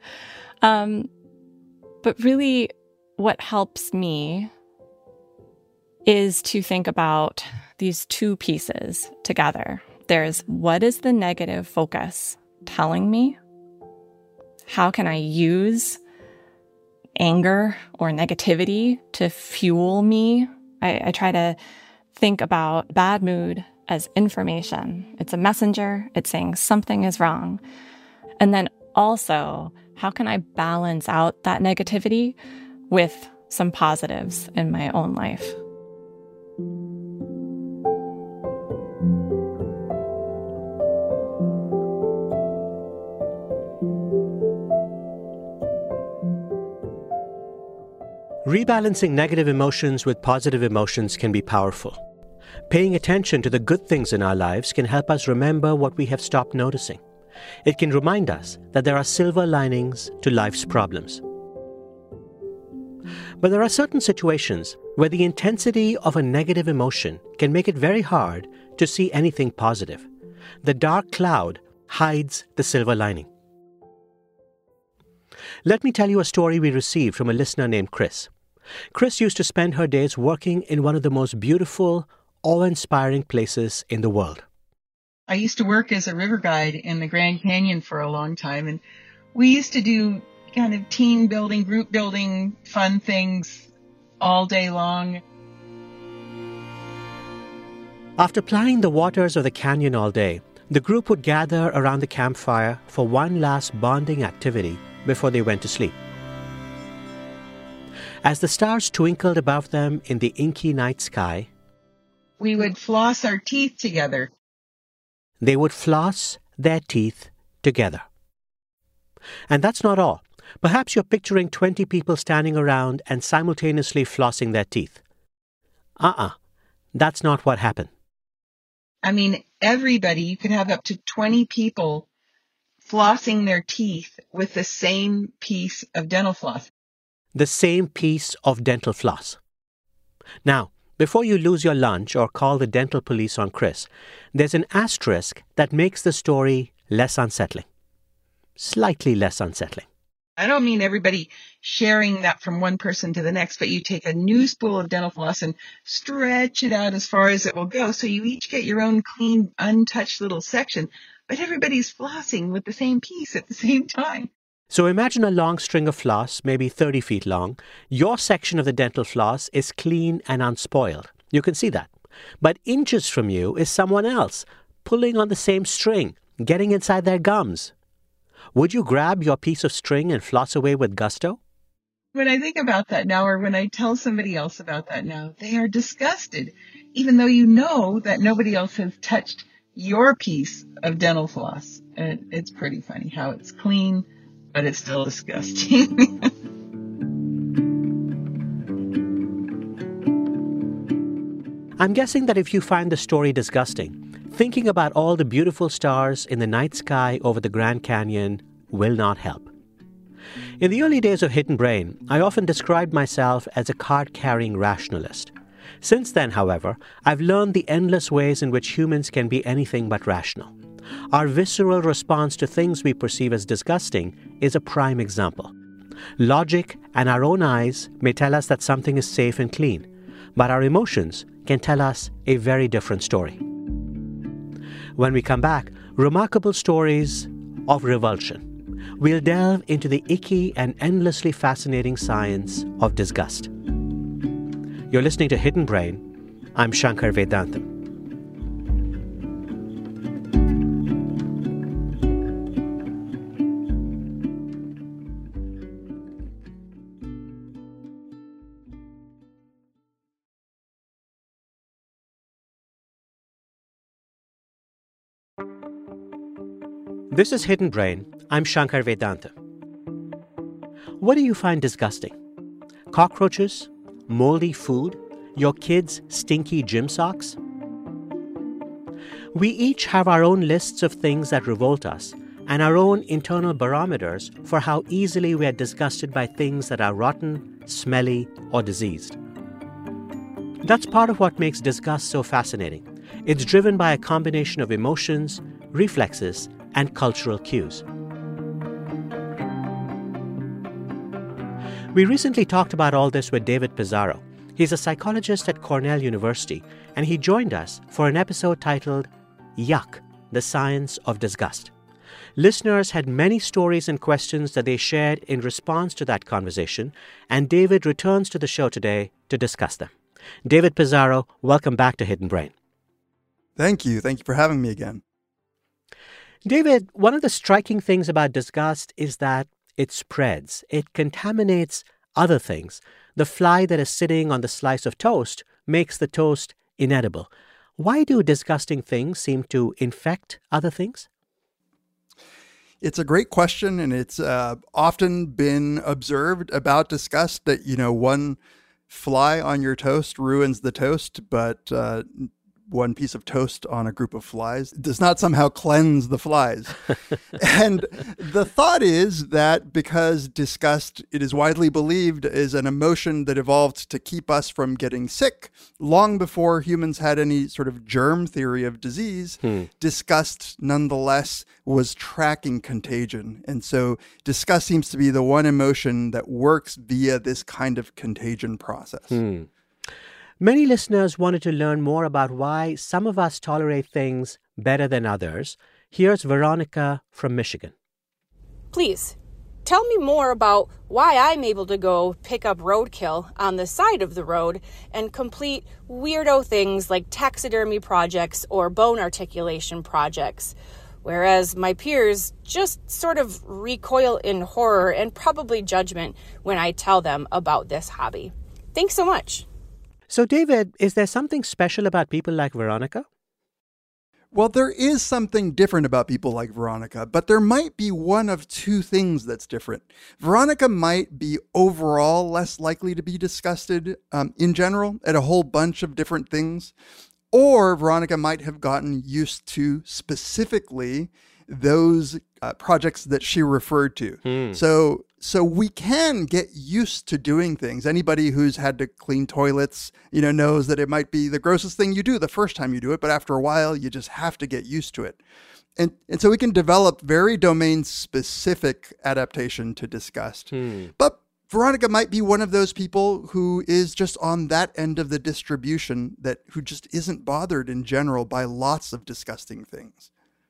But really, what helps me is to think about these two pieces together. There's what is the negative focus telling me? How can I use anger or negativity to fuel me? I try to think about bad mood as information. It's a messenger. It's saying something is wrong. And then also, how can I balance out that negativity with some positives in my own life? Rebalancing negative emotions with positive emotions can be powerful. Paying attention to the good things in our lives can help us remember what we have stopped noticing. It can remind us that there are silver linings to life's problems. But there are certain situations where the intensity of a negative emotion can make it very hard to see anything positive. The dark cloud hides the silver lining. Let me tell you a story we received from a listener named Chris. Chris used to spend her days working in one of the most beautiful, awe-inspiring places in the world. I used to work as a river guide in the Grand Canyon for a long time, and we used to do kind of team building, group building, fun things all day long. After plying the waters of the canyon all day, the group would gather around the campfire for one last bonding activity before they went to sleep. As the stars twinkled above them in the inky night sky, we would floss our teeth together. They would floss their teeth together. And that's not all. Perhaps you're picturing 20 people standing around and simultaneously flossing their teeth. That's not what happened. I mean, everybody, you could have up to 20 people flossing their teeth with the same piece of dental floss. The same piece of dental floss. Now, before you lose your lunch or call the dental police on Chris, there's an asterisk that makes the story less unsettling. Slightly less unsettling. I don't mean everybody sharing that from one person to the next, but you take a new spool of dental floss and stretch it out as far as it will go. So you each get your own clean, untouched little section, but everybody's flossing with the same piece at the same time. So imagine a long string of floss, maybe 30 feet long. Your section of the dental floss is clean and unspoiled. You can see that. But inches from you is someone else, pulling on the same string, getting inside their gums. Would you grab your piece of string and floss away with gusto? When I think about that now, or when I tell somebody else about that now, they are disgusted, even though you know that nobody else has touched your piece of dental floss. And it's pretty funny how it's clean, but it's still disgusting. I'm guessing that if you find the story disgusting, thinking about all the beautiful stars in the night sky over the Grand Canyon will not help. In the early days of Hidden Brain, I often described myself as a card-carrying rationalist. Since then, however, I've learned the endless ways in which humans can be anything but rational. Our visceral response to things we perceive as disgusting is a prime example. Logic and our own eyes may tell us that something is safe and clean, but our emotions can tell us a very different story. When we come back, remarkable stories of revulsion. We'll delve into the icky and endlessly fascinating science of disgust. You're listening to Hidden Brain. I'm Shankar Vedantam. This is Hidden Brain. I'm Shankar Vedanta. What do you find disgusting? Cockroaches? Moldy food? Your kids' stinky gym socks? We each have our own lists of things that revolt us and our own internal barometers for how easily we are disgusted by things that are rotten, smelly, or diseased. That's part of what makes disgust so fascinating. It's driven by a combination of emotions, reflexes, and cultural cues. We recently talked about all this with David Pizarro. He's a psychologist at Cornell University, and he joined us for an episode titled Yuck, the Science of Disgust. Listeners had many stories and questions that they shared in response to that conversation, and David returns to the show today to discuss them. David Pizarro, welcome back to Hidden Brain. Thank you. Thank you for having me again. David, one of the striking things about disgust is that it spreads. It contaminates other things. The fly that is sitting on the slice of toast makes the toast inedible. Why do disgusting things seem to infect other things? It's a great question, and it's often been observed about disgust that, one fly on your toast ruins the toast, but one piece of toast on a group of flies does not somehow cleanse the flies. And the thought is that because disgust, it is widely believed, is an emotion that evolved to keep us from getting sick long before humans had any sort of germ theory of disease, disgust nonetheless was tracking contagion. And so disgust seems to be the one emotion that works via this kind of contagion process. Many listeners wanted to learn more about why some of us tolerate things better than others. Here's Veronica from Michigan. Please, tell me more about why I'm able to go pick up roadkill on the side of the road and complete weirdo things like taxidermy projects or bone articulation projects, whereas my peers just sort of recoil in horror and probably judgment when I tell them about this hobby. Thanks so much. So, David, is there something special about people like Veronica? Well, there is something different about people like Veronica, but there might be one of two things that's different. Veronica might be overall less likely to be disgusted in general at a whole bunch of different things, or Veronica might have gotten used to specifically those projects that she referred to. So we can get used to doing things. Anybody who's had to clean toilets, knows that it might be the grossest thing you do the first time you do it, but after a while, you just have to get used to it. And so we can develop very domain-specific adaptation to disgust. But Veronica might be one of those people who is just on that end of the distribution who just isn't bothered in general by lots of disgusting things.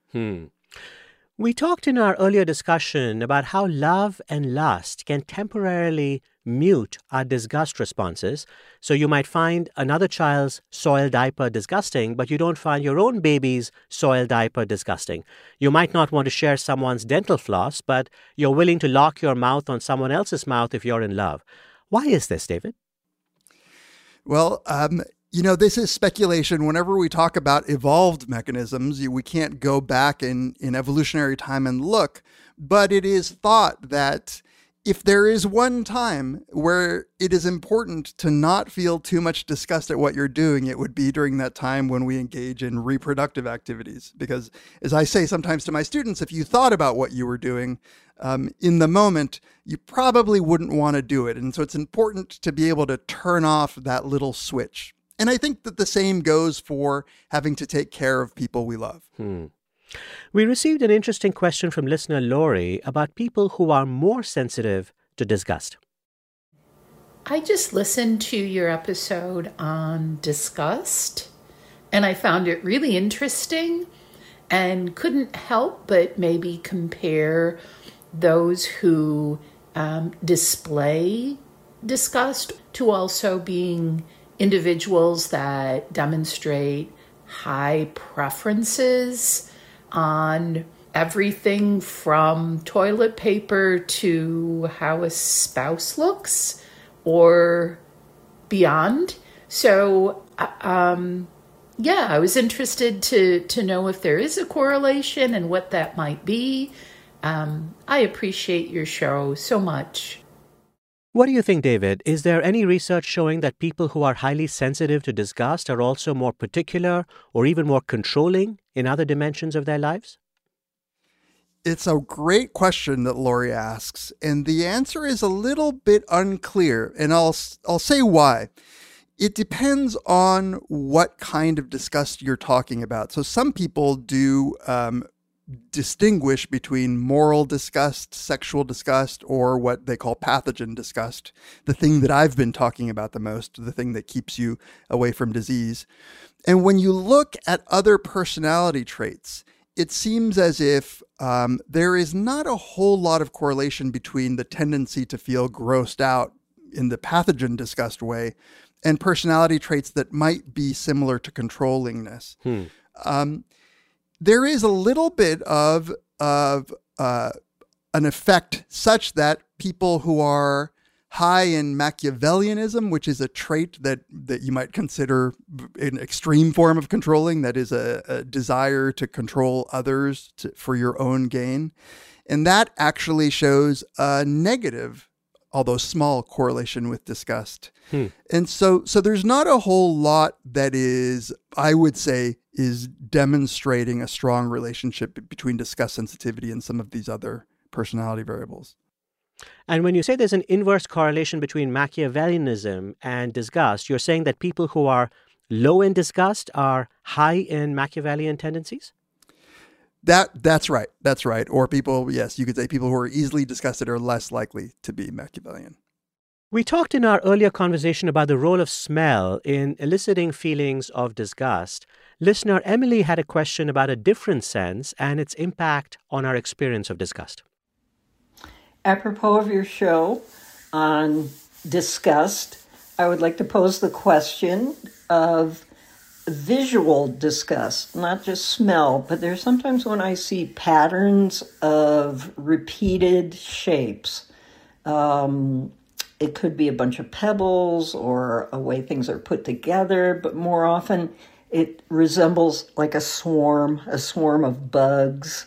We talked in our earlier discussion about how love and lust can temporarily mute our disgust responses. So you might find another child's soiled diaper disgusting, but you don't find your own baby's soiled diaper disgusting. You might not want to share someone's dental floss, but you're willing to lock your mouth on someone else's mouth if you're in love. Why is this, David? Well, this is speculation. Whenever we talk about evolved mechanisms, we can't go back in evolutionary time and look, but it is thought that if there is one time where it is important to not feel too much disgust at what you're doing, it would be during that time when we engage in reproductive activities. Because as I say sometimes to my students, if you thought about what you were doing in the moment, you probably wouldn't want to do it. And so it's important to be able to turn off that little switch. And I think that the same goes for having to take care of people we love. We received an interesting question from listener Lori about people who are more sensitive to disgust. I just listened to your episode on disgust, and I found it really interesting and couldn't help but maybe compare those who display disgust to also being individuals that demonstrate high preferences on everything from toilet paper to how a spouse looks or beyond. So, I was interested to know if there is a correlation and what that might be. I appreciate your show so much. What do you think, David? Is there any research showing that people who are highly sensitive to disgust are also more particular or even more controlling in other dimensions of their lives? It's a great question that Lori asks, and the answer is a little bit unclear, and I'll say why. It depends on what kind of disgust you're talking about. So some people do distinguish between moral disgust, sexual disgust, or what they call pathogen disgust, the thing that I've been talking about the most, the thing that keeps you away from disease. And when you look at other personality traits, it seems as if there is not a whole lot of correlation between the tendency to feel grossed out in the pathogen disgust way and personality traits that might be similar to controllingness. There is a little bit of an effect such that people who are high in Machiavellianism, which is a trait that you might consider an extreme form of controlling, that is a desire to control others for your own gain. And that actually shows a negative, although small, correlation with disgust. And so there's not a whole lot that is, I would say, is demonstrating a strong relationship between disgust sensitivity and some of these other personality variables. And when you say there's an inverse correlation between Machiavellianism and disgust, you're saying that people who are low in disgust are high in Machiavellian tendencies? That's right. That's right. Or people, yes, you could say people who are easily disgusted are less likely to be Machiavellian. We talked in our earlier conversation about the role of smell in eliciting feelings of disgust. Listener Emily had a question about a different sense and its impact on our experience of disgust. Apropos of your show on disgust, I would like to pose the question of visual disgust, not just smell, but there's sometimes when I see patterns of repeated shapes. It could be a bunch of pebbles or a way things are put together, but more often It resembles like a swarm of bugs.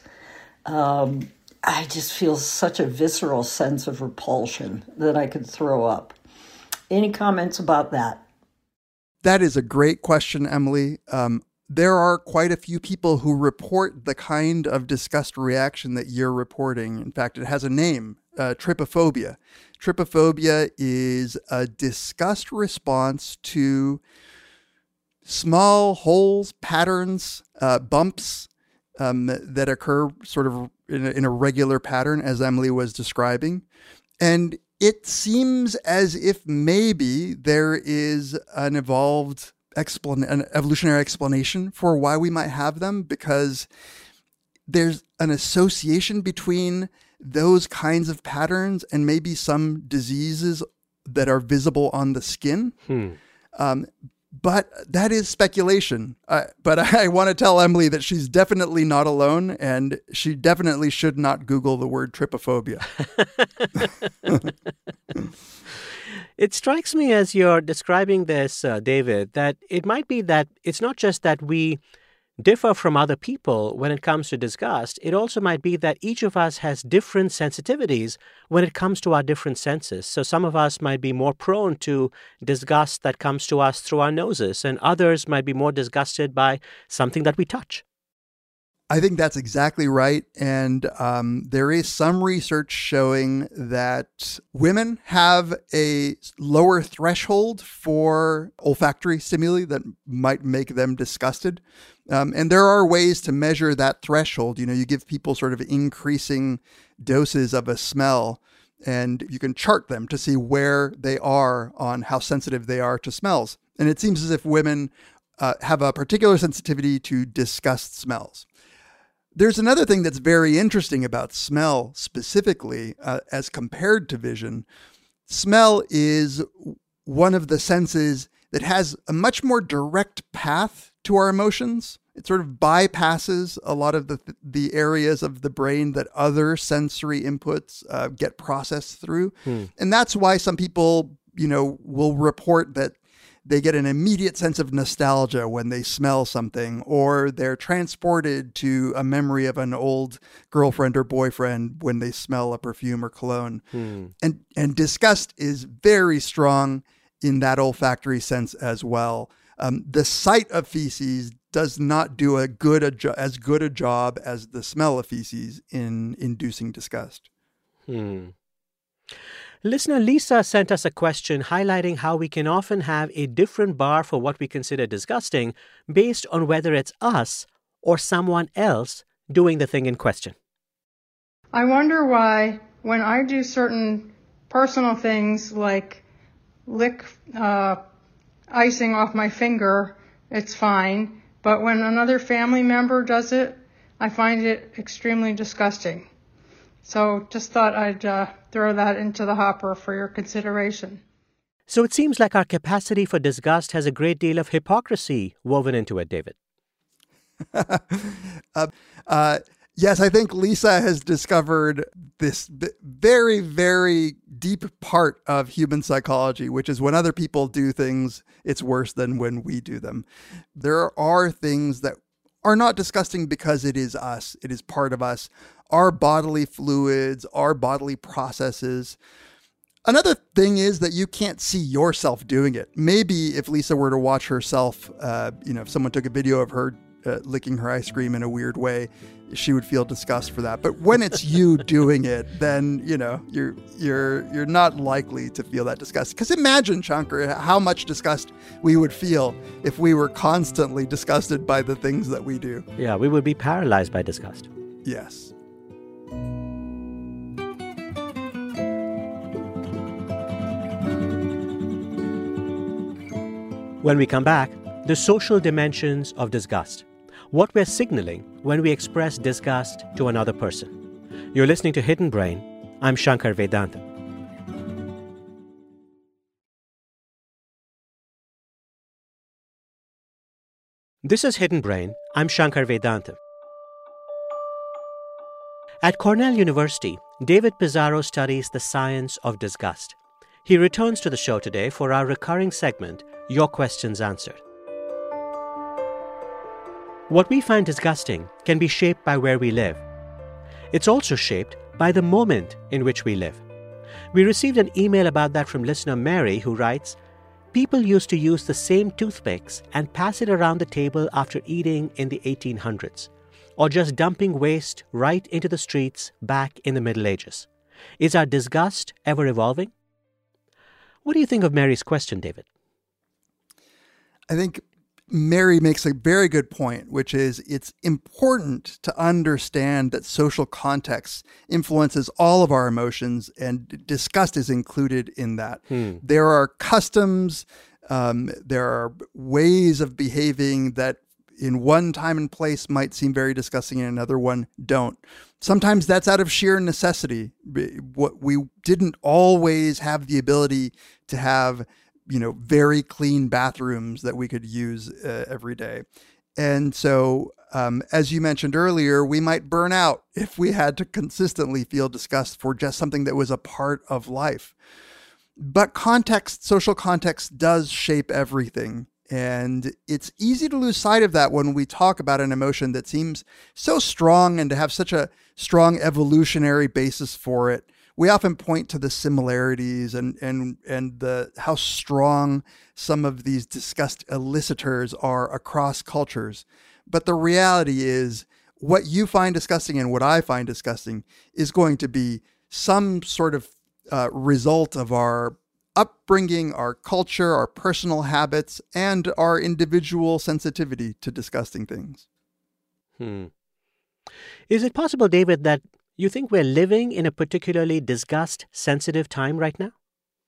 I just feel such a visceral sense of repulsion that I could throw up. Any comments about that? That is a great question, Emily. There are quite a few people who report the kind of disgust reaction that you're reporting. In fact, it has a name, trypophobia. Trypophobia is a disgust response to small holes, patterns, bumps that occur sort of in a regular pattern, as Emily was describing. And it seems as if maybe there is an evolutionary explanation for why we might have them, because there's an association between those kinds of patterns and maybe some diseases that are visible on the skin. But that is speculation. But I want to tell Emily that she's definitely not alone, and she definitely should not Google the word trypophobia. It strikes me as you're describing this, David, that it might be that it's not just that we differ from other people when it comes to disgust. It also might be that each of us has different sensitivities when it comes to our different senses. So some of us might be more prone to disgust that comes to us through our noses, and others might be more disgusted by something that we touch. I think that's exactly right. And there is some research showing that women have a lower threshold for olfactory stimuli that might make them disgusted. And there are ways to measure that threshold. You know, you give people sort of increasing doses of a smell, and you can chart them to see where they are on how sensitive they are to smells. And it seems as if women have a particular sensitivity to disgust smells. There's another thing that's very interesting about smell specifically, as compared to vision. Smell is one of the senses that has a much more direct path to our emotions. It sort of bypasses a lot of the areas of the brain that other sensory inputs get processed through. And that's why some people, will report that they get an immediate sense of nostalgia when they smell something, or they're transported to a memory of an old girlfriend or boyfriend when they smell a perfume or cologne. And disgust is very strong in that olfactory sense as well. The sight of feces does not do as good a job as the smell of feces in inducing disgust. Listener Lisa sent us a question highlighting how we can often have a different bar for what we consider disgusting based on whether it's us or someone else doing the thing in question. I wonder why when I do certain personal things like lick icing off my finger, it's fine. But when another family member does it, I find it extremely disgusting. So just thought I'd throw that into the hopper for your consideration. So it seems like our capacity for disgust has a great deal of hypocrisy woven into it, David. Yes, I think Lisa has discovered this very, very deep part of human psychology, which is when other people do things, it's worse than when we do them. There are things that are not disgusting because it is us. It is part of us. Our bodily fluids, our bodily processes. Another thing is that you can't see yourself doing it. Maybe if Lisa were to watch herself, if someone took a video of her licking her ice cream in a weird way, she would feel disgust for that. But when it's you doing it, then you're not likely to feel that disgust. Because imagine, Shankar, how much disgust we would feel if we were constantly disgusted by the things that we do. Yeah, we would be paralyzed by disgust. Yes. When we come back, the social dimensions of disgust. What we're signaling when we express disgust to another person. You're listening to Hidden Brain. I'm Shankar Vedantam. This is Hidden Brain. I'm Shankar Vedantam. At Cornell University, David Pizarro studies the science of disgust. He returns to the show today for our recurring segment, Your Questions Answered. What we find disgusting can be shaped by where we live. It's also shaped by the moment in which we live. We received an email about that from listener Mary, who writes, "People used to use the same toothpicks and pass it around the table after eating in the 1800s, or just dumping waste right into the streets back in the Middle Ages. Is our disgust ever evolving?" What do you think of Mary's question, David? I think Mary makes a very good point, which is it's important to understand that social context influences all of our emotions, and disgust is included in that. There are customs, there are ways of behaving that in one time and place might seem very disgusting and another one don't. Sometimes that's out of sheer necessity. We didn't always have the ability to have very clean bathrooms that we could use every day. And so, as you mentioned earlier, we might burn out if we had to consistently feel disgust for just something that was a part of life. But social context does shape everything. And it's easy to lose sight of that when we talk about an emotion that seems so strong and to have such a strong evolutionary basis for it. We often point to the similarities and how strong some of these disgust elicitors are across cultures. But the reality is, what you find disgusting and what I find disgusting is going to be some sort of result of our upbringing, our culture, our personal habits, and our individual sensitivity to disgusting things. Is it possible, David, that you think we're living in a particularly disgust-sensitive time right now?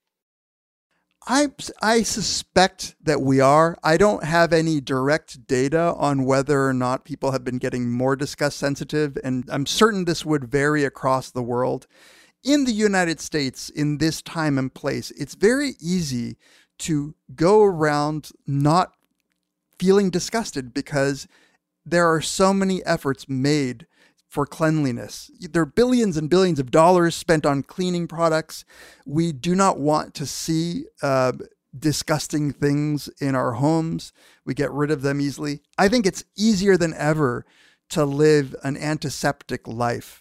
I suspect that we are. I don't have any direct data on whether or not people have been getting more disgust sensitive, and I'm certain this would vary across the world. In the United States, in this time and place, it's very easy to go around not feeling disgusted because there are so many efforts made for cleanliness. There are billions and billions of dollars spent on cleaning products. We do not want to see disgusting things in our homes. We get rid of them easily. I think it's easier than ever to live an antiseptic life.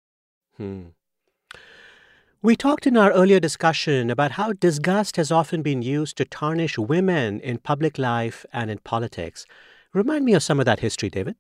We talked in our earlier discussion about how disgust has often been used to tarnish women in public life and in politics. Remind me of some of that history, David.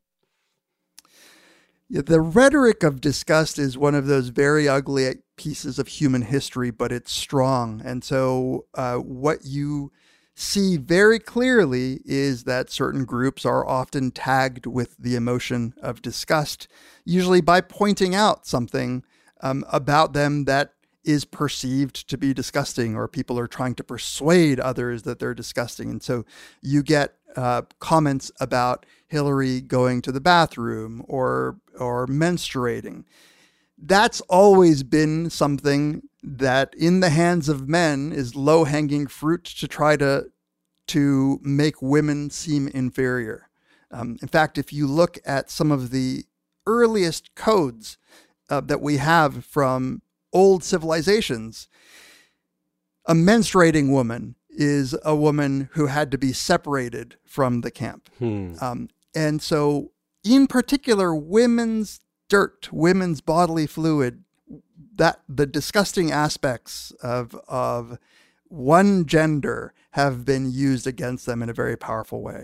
Yeah, the rhetoric of disgust is one of those very ugly pieces of human history, but it's strong. And so what you see very clearly is that certain groups are often tagged with the emotion of disgust, usually by pointing out something about them that is perceived to be disgusting, or people are trying to persuade others that they're disgusting. And so you get comments about Hillary going to the bathroom or menstruating. That's always been something that in the hands of men is low-hanging fruit to try to make women seem inferior. In fact, if you look at some of the earliest codes that we have from old civilizations, a menstruating woman is a woman who had to be separated from the camp. And so in particular, women's dirt, women's bodily fluid, that the disgusting aspects of one gender have been used against them in a very powerful way.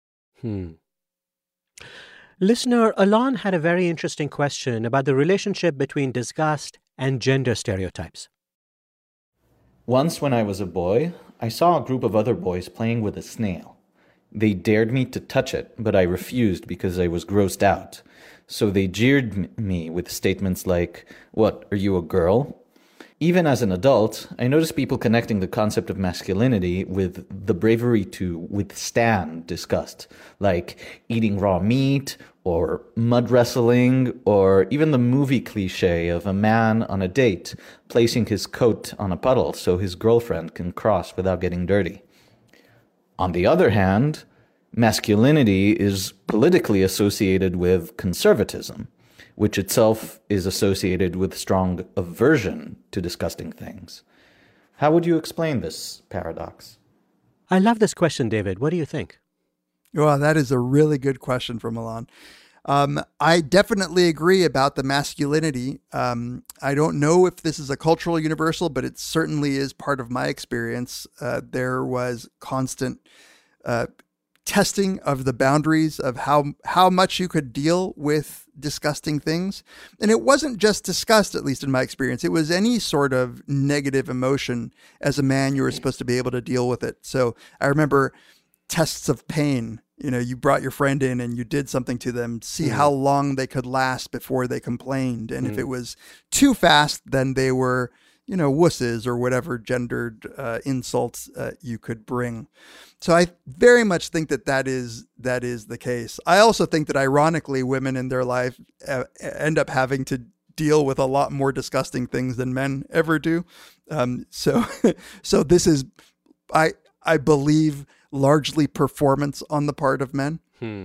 Listener Alon had a very interesting question about the relationship between disgust and gender stereotypes. Once when I was a boy, I saw a group of other boys playing with a snail. They dared me to touch it, but I refused because I was grossed out. So they jeered me with statements like, "What, are you a girl?" Even as an adult, I noticed people connecting the concept of masculinity with the bravery to withstand disgust, like eating raw meat, or mud wrestling, or even the movie cliche of a man on a date placing his coat on a puddle so his girlfriend can cross without getting dirty. On the other hand, masculinity is politically associated with conservatism, which itself is associated with strong aversion to disgusting things. How would you explain this paradox? I love this question, David. What do you think? Well, that is a really good question from Milan. I definitely agree about the masculinity. I don't know if this is a cultural universal, but it certainly is part of my experience. There was constant testing of the boundaries of how much you could deal with disgusting things. And it wasn't just disgust, at least in my experience. It was any sort of negative emotion. As a man, you were supposed to be able to deal with it. So I remember tests of pain. You brought your friend in and you did something to them, see how long they could last before they complained. And if it was too fast, then they were, wusses or whatever gendered insults you could bring. So I very much think that is the case. I also think that ironically, women in their life end up having to deal with a lot more disgusting things than men ever do. So this is, I believe, largely performance on the part of men.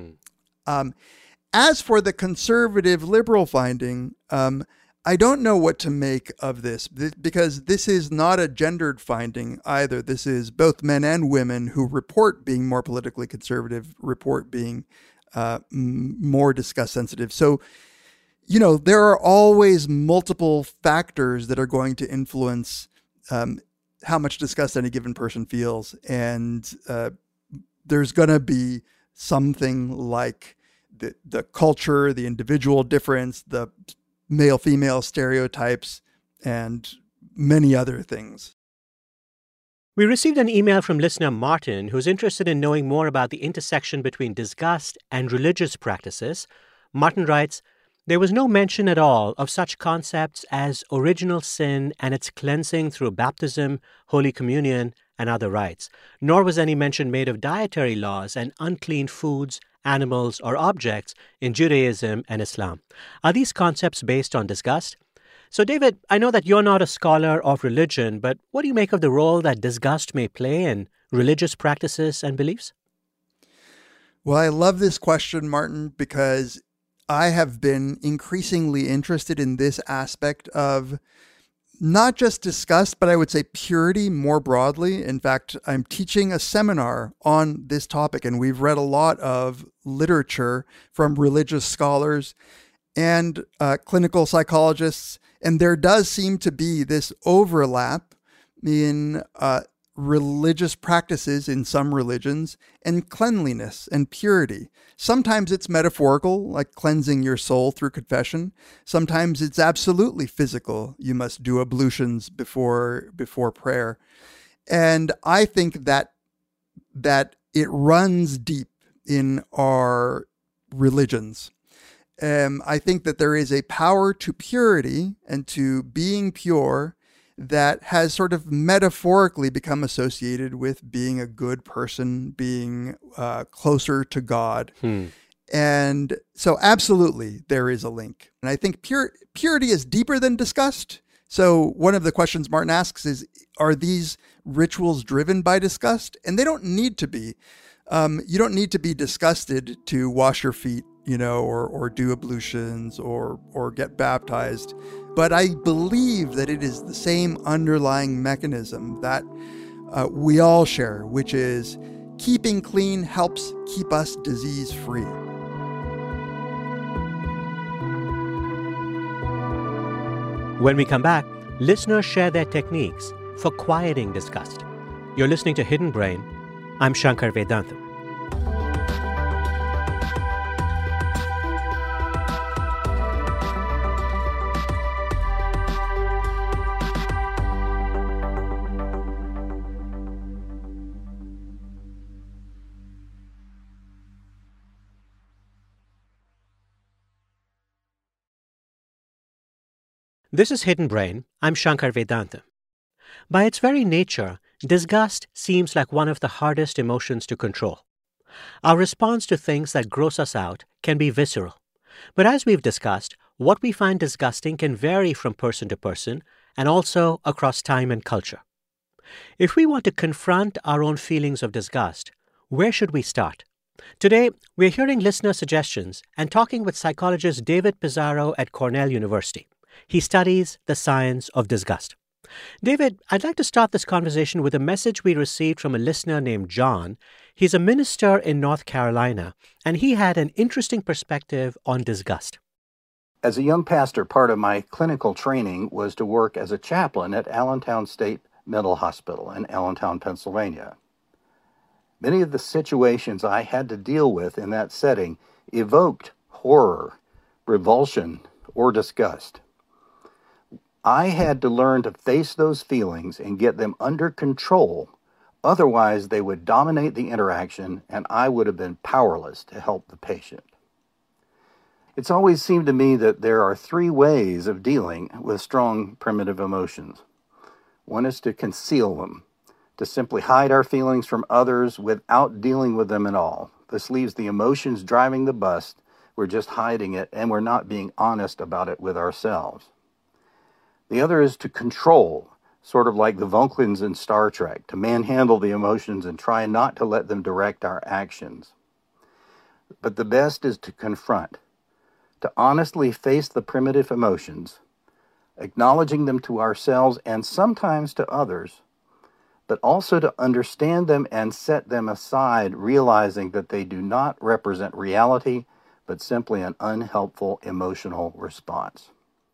As for the conservative liberal finding, I don't know what to make of this because this is not a gendered finding either. This is both men and women who report being more politically conservative, report being more disgust sensitive. So, there are always multiple factors that are going to influence how much disgust any given person feels. And there's going to be something like the culture, the individual difference, the male-female stereotypes, and many other things. We received an email from listener Martin, who's interested in knowing more about the intersection between disgust and religious practices. Martin writes, "There was no mention at all of such concepts as original sin and its cleansing through baptism, Holy Communion, and other rites, nor was any mention made of dietary laws and unclean foods, animals, or objects in Judaism and Islam. Are these concepts based on disgust?" So, David, I know that you're not a scholar of religion, but what do you make of the role that disgust may play in religious practices and beliefs? Well, I love this question, Martin, because I have been increasingly interested in this aspect of not just disgust, but I would say purity more broadly. In fact, I'm teaching a seminar on this topic, and we've read a lot of literature from religious scholars and clinical psychologists, and there does seem to be this overlap in religious practices in some religions and cleanliness and purity. Sometimes it's metaphorical, like cleansing your soul through confession. Sometimes it's absolutely physical. You must do ablutions before prayer. And I think that it runs deep in our religions. I think that there is a power to purity and to being pure that has sort of metaphorically become associated with being a good person, being closer to God. And so absolutely, there is a link. And I think purity is deeper than disgust. So one of the questions Martin asks is, are these rituals driven by disgust? And they don't need to be. You don't need to be disgusted to wash your feet, or do ablutions or get baptized. But I believe that it is the same underlying mechanism that we all share, which is keeping clean helps keep us disease-free. When we come back, listeners share their techniques for quieting disgust. You're listening to Hidden Brain. I'm Shankar Vedantam. This is Hidden Brain. I'm Shankar Vedantam. By its very nature, disgust seems like one of the hardest emotions to control. Our response to things that gross us out can be visceral. But as we've discussed, what we find disgusting can vary from person to person and also across time and culture. If we want to confront our own feelings of disgust, where should we start? Today, we're hearing listener suggestions and talking with psychologist David Pizarro at Cornell University. He studies the science of disgust. David, I'd like to start this conversation with a message we received from a listener named John. He's a minister in North Carolina, and he had an interesting perspective on disgust. As a young pastor, part of my clinical training was to work as a chaplain at Allentown State Mental Hospital in Allentown, Pennsylvania. Many of the situations I had to deal with in that setting evoked horror, revulsion, or disgust. I had to learn to face those feelings and get them under control. Otherwise, they would dominate the interaction, and I would have been powerless to help the patient. It's always seemed to me that there are three ways of dealing with strong primitive emotions. One is to conceal them, to simply hide our feelings from others without dealing with them at all. This leaves the emotions driving the bus. We're just hiding it, and we're not being honest about it with ourselves. The other is to control, sort of like the Vulcans in Star Trek, to manhandle the emotions and try not to let them direct our actions. But the best is to confront, to honestly face the primitive emotions, acknowledging them to ourselves and sometimes to others, but also to understand them and set them aside, realizing that they do not represent reality, but simply an unhelpful emotional response.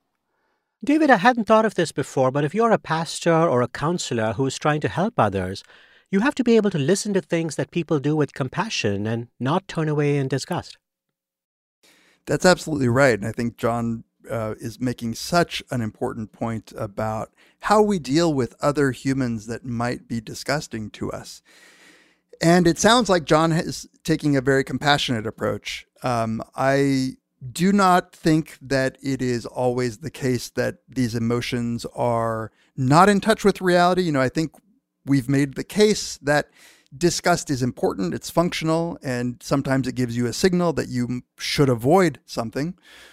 David, I hadn't thought of this before, but if you're a pastor or a counselor who's trying to help others, you have to be able to listen to things that people do with compassion and not turn away in disgust. That's absolutely right. And I think John is making such an important point about how we deal with other humans that might be disgusting to us. And it sounds like John is taking a very compassionate approach. I do not think that it is always the case that these emotions are not in touch with reality. I think we've made the case that disgust is important, it's functional, and sometimes it gives you a signal that you should avoid something.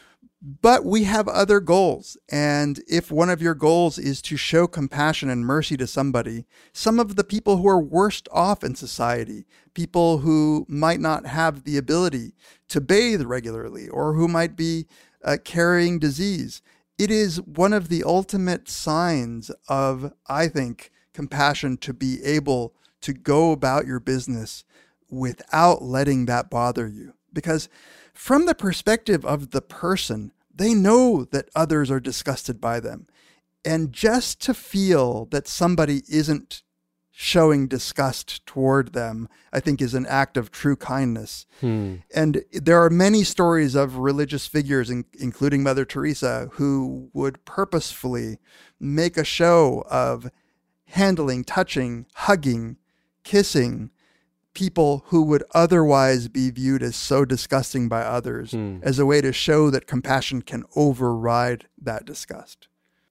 But we have other goals. And if one of your goals is to show compassion and mercy to somebody, some of the people who are worst off in society, people who might not have the ability to bathe regularly or who might be carrying disease, it is one of the ultimate signs of, I think, compassion to be able to go about your business without letting that bother you. Because from the perspective of the person, they know that others are disgusted by them. And just to feel that somebody isn't showing disgust toward them, I think is an act of true kindness. And there are many stories of religious figures, including Mother Teresa, who would purposefully make a show of handling, touching, hugging, kissing people who would otherwise be viewed as so disgusting by others, as a way to show that compassion can override that disgust.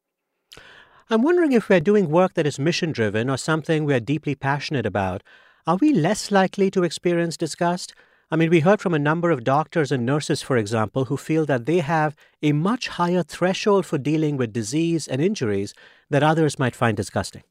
I'm wondering if we're doing work that is mission-driven or something we're deeply passionate about, are we less likely to experience disgust? I mean, we heard from a number of doctors and nurses, for example, who feel that they have a much higher threshold for dealing with disease and injuries that others might find disgusting.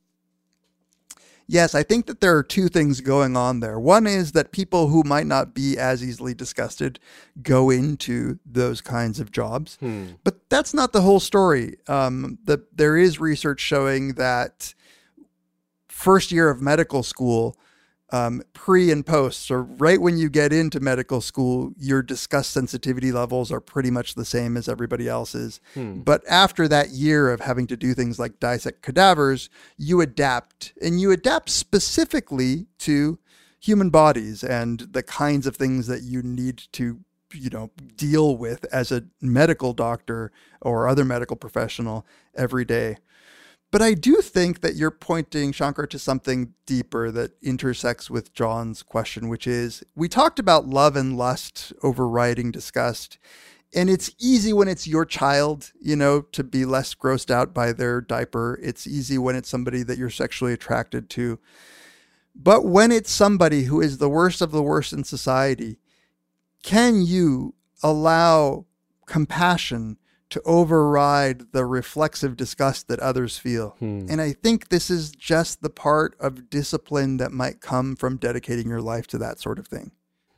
Yes, I think that there are two things going on there. One is that people who might not be as easily disgusted go into those kinds of jobs. But that's not the whole story. There is research showing that first year of medical school, pre and post, so right when you get into medical school, your disgust sensitivity levels are pretty much the same as everybody else's. But after that year of having to do things like dissect cadavers, you adapt, and you adapt specifically to human bodies and the kinds of things that you need to, deal with as a medical doctor or other medical professional every day. But I do think that you're pointing, Shankar, to something deeper that intersects with John's question, which is, we talked about love and lust overriding disgust. And it's easy when it's your child, to be less grossed out by their diaper. It's easy when it's somebody that you're sexually attracted to. But when it's somebody who is the worst of the worst in society, can you allow compassion to override the reflexive disgust that others feel? And I think this is just the part of discipline that might come from dedicating your life to that sort of thing.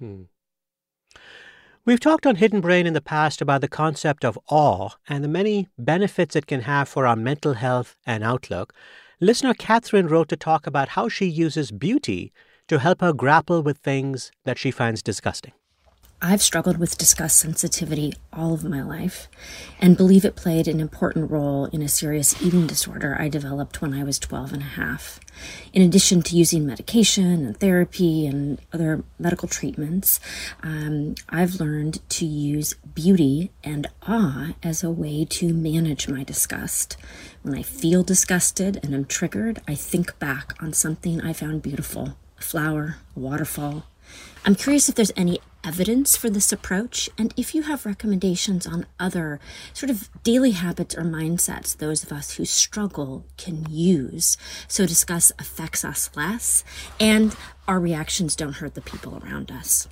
We've talked on Hidden Brain in the past about the concept of awe and the many benefits it can have for our mental health and outlook. Listener Catherine wrote to talk about how she uses beauty to help her grapple with things that she finds disgusting. I've struggled with disgust sensitivity all of my life and believe it played an important role in a serious eating disorder I developed when I was 12 and a half. In addition to using medication and therapy and other medical treatments, I've learned to use beauty and awe as a way to manage my disgust. When I feel disgusted and am triggered, I think back on something I found beautiful, a flower, a waterfall. I'm curious if there's any evidence for this approach, and if you have recommendations on other sort of daily habits or mindsets those of us who struggle can use so disgust affects us less and our reactions don't hurt the people around us.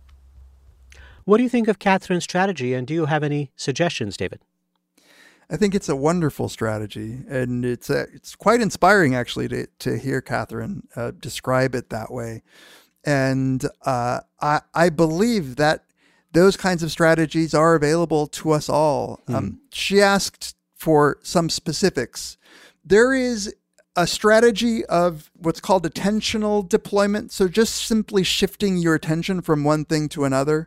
What do you think of Catherine's strategy, and do you have any suggestions, David? I think it's a wonderful strategy, and it's quite inspiring, actually, to hear Catherine describe it that way. And I believe that those kinds of strategies are available to us all. She asked for some specifics. There is a strategy of what's called attentional deployment. So just simply shifting your attention from one thing to another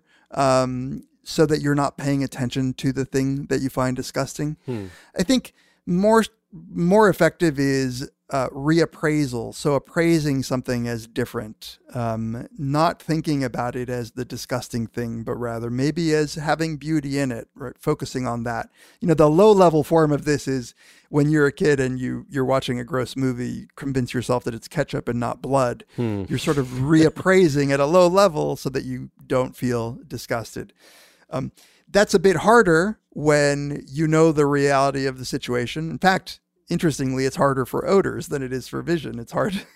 so that you're not paying attention to the thing that you find disgusting. I think more effective is reappraisal. So appraising something as different, not thinking about it as the disgusting thing, but rather maybe as having beauty in it, right? Focusing on that. You know, the low level form of this is when you're a kid and you're watching a gross movie, you convince yourself that it's ketchup and not blood. You're sort of reappraising at a low level so that you don't feel disgusted. That's a bit harder when you know the reality of the situation. In fact, interestingly, it's harder for odors than it is for vision. It's hard.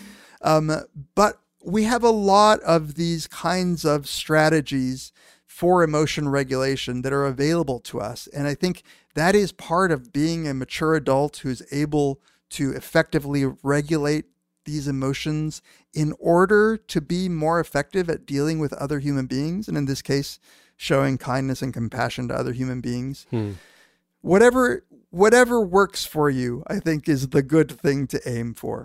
But we have a lot of these kinds of strategies for emotion regulation that are available to us. And I think that is part of being a mature adult who's able to effectively regulate these emotions in order to be more effective at dealing with other human beings. And in this case, showing kindness and compassion to other human beings. Whatever works for you, I think, is the good thing to aim for.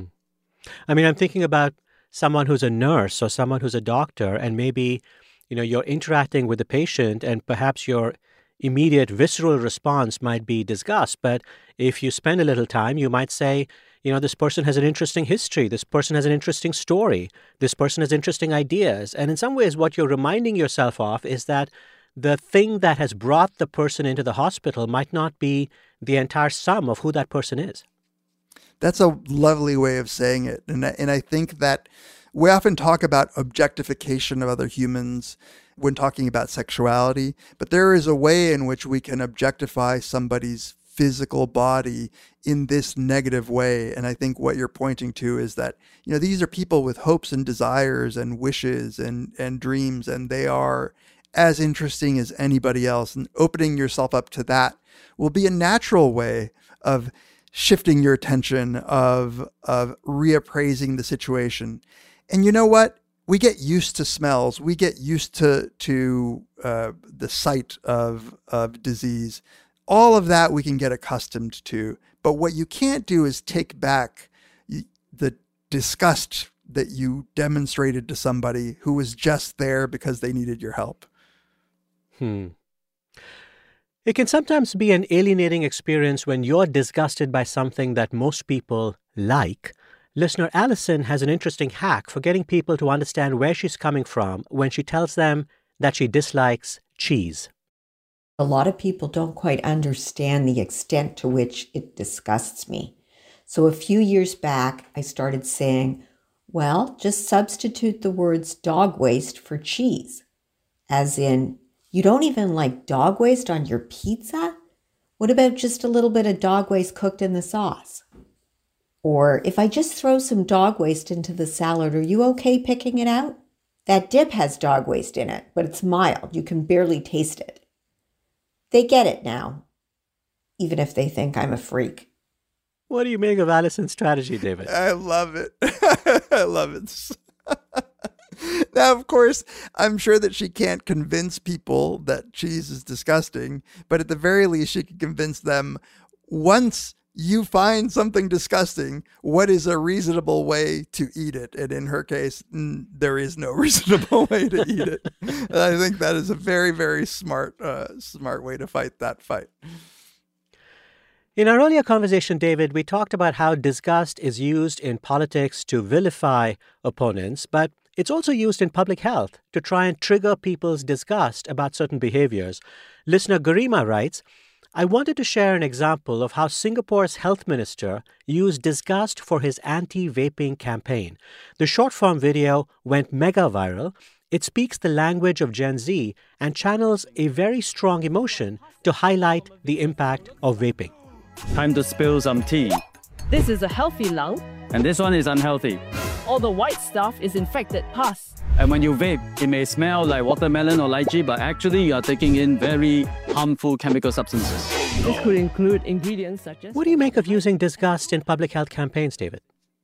I mean, I'm thinking about someone who's a nurse or someone who's a doctor, and maybe, you know, you're interacting with the patient and perhaps your immediate visceral response might be disgust. But if you spend a little time, you might say, you know, this person has an interesting history. This person has an interesting story. This person has interesting ideas. And in some ways, what you're reminding yourself of is that the thing that has brought the person into the hospital might not be the entire sum of who that person is. That's a lovely way of saying it. And I think that we often talk about objectification of other humans when talking about sexuality, but there is a way in which we can objectify somebody's physical body in this negative way. And I think what you're pointing to is that, you know, these are people with hopes and desires and wishes and dreams, and they are as interesting as anybody else. And opening yourself up to that will be a natural way of shifting your attention, of reappraising the situation. And you know what? We get used to smells. We get used to the sight of disease. All of that we can get accustomed to. But what you can't do is take back the disgust that you demonstrated to somebody who was just there because they needed your help. It can sometimes be an alienating experience when you're disgusted by something that most people like. Listener Allison has an interesting hack for getting people to understand where she's coming from when she tells them that she dislikes cheese. A lot of people don't quite understand the extent to which it disgusts me. So a few years back, I started saying, well, just substitute the words dog waste for cheese. As in, you don't even like dog waste on your pizza? What about just a little bit of dog waste cooked in the sauce? Or if I just throw some dog waste into the salad, are you okay picking it out? That dip has dog waste in it, but it's mild. You can barely taste it. They get it now, even if they think I'm a freak. What do you make of Allison's strategy, David? I love it. I love it. Now, of course, I'm sure that she can't convince people that cheese is disgusting, but at the very least, she can convince them once you find something disgusting, what is a reasonable way to eat it? And in her case, there is no reasonable way to eat it. And I think that is a very, very smart way to fight that fight. In our earlier conversation, David, we talked about how disgust is used in politics to vilify opponents, but it's also used in public health to try and trigger people's disgust about certain behaviors. Listener Garima writes, I wanted to share an example of how Singapore's health minister used disgust for his anti-vaping campaign. The short-form video went mega viral. It speaks the language of Gen Z and channels a very strong emotion to highlight the impact of vaping. Time to spill some tea. This is a healthy lung. And this one is unhealthy. All the white stuff is infected pus. And when you vape, it may smell like watermelon or lychee, but actually you are taking in very harmful chemical substances. This could include ingredients such as... What do you make of using disgust in public health campaigns, David?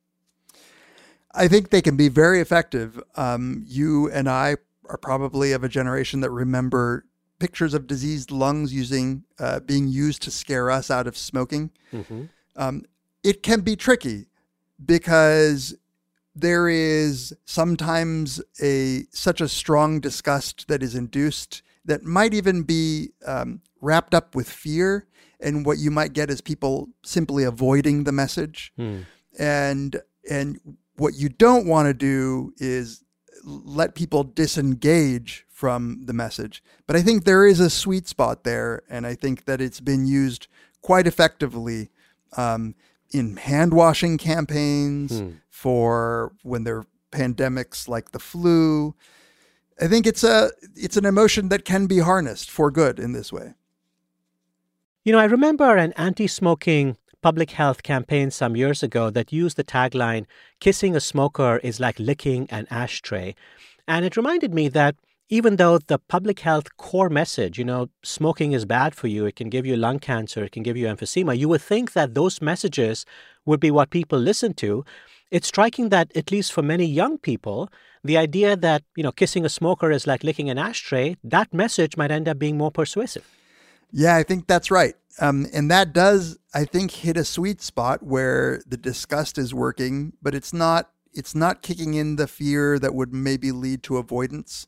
I think they can be very effective. You and I are probably of a generation that remember pictures of diseased lungs being used to scare us out of smoking. Mm-hmm. It can be tricky because there is sometimes such a strong disgust that is induced that might even be wrapped up with fear. And what you might get is people simply avoiding the message. And what you don't want to do is let people disengage from the message. But I think there is a sweet spot there. And I think that it's been used quite effectively in hand washing campaigns for when there are pandemics like the flu. I think it's an emotion that can be harnessed for good in this way. You know, I remember an anti-smoking public health campaign some years ago that used the tagline, "Kissing a smoker is like licking an ashtray." And it reminded me that even though the public health core message, smoking is bad for you, it can give you lung cancer, it can give you emphysema, you would think that those messages would be what people listen to. It's striking that, at least for many young people, the idea that, kissing a smoker is like licking an ashtray, that message might end up being more persuasive. Yeah, I think that's right. And that does, I think, hit a sweet spot where the disgust is working, but it's not kicking in the fear that would maybe lead to avoidance.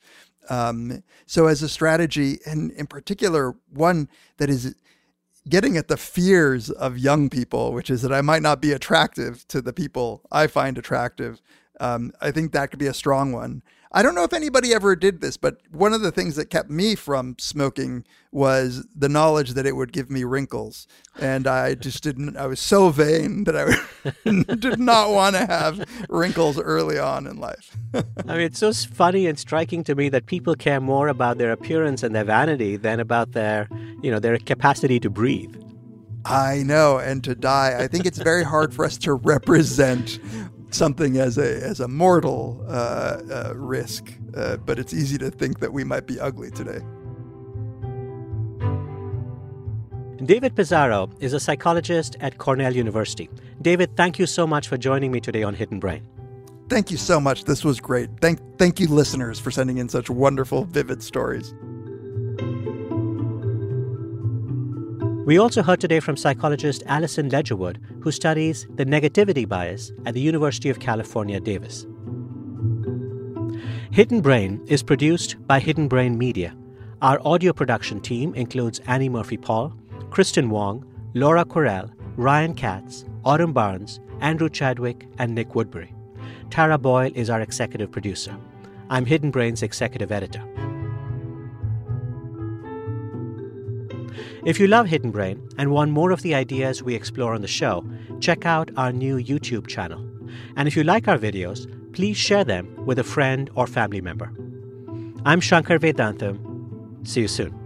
So as a strategy, and in particular, one that is getting at the fears of young people, which is that I might not be attractive to the people I find attractive, I think that could be a strong one. I don't know if anybody ever did this, but one of the things that kept me from smoking was the knowledge that it would give me wrinkles. And I was so vain that I did not want to have wrinkles early on in life. I mean, it's so funny and striking to me that people care more about their appearance and their vanity than about their capacity to breathe. I know, and to die. I think it's very hard for us to represent something as a mortal risk, but it's easy to think that we might be ugly today. David Pizarro is a psychologist at Cornell University. David, thank you so much for joining me today on Hidden Brain. Thank you so much. This was great. Thank you, listeners, for sending in such wonderful, vivid stories. We also heard today from psychologist Alison Ledgerwood, who studies the negativity bias at the University of California, Davis. Hidden Brain is produced by Hidden Brain Media. Our audio production team includes Annie Murphy-Paul, Kristen Wong, Laura Correll, Ryan Katz, Autumn Barnes, Andrew Chadwick, and Nick Woodbury. Tara Boyle is our executive producer. I'm Hidden Brain's executive editor. If you love Hidden Brain and want more of the ideas we explore on the show, check out our new YouTube channel. And if you like our videos, please share them with a friend or family member. I'm Shankar Vedantam. See you soon.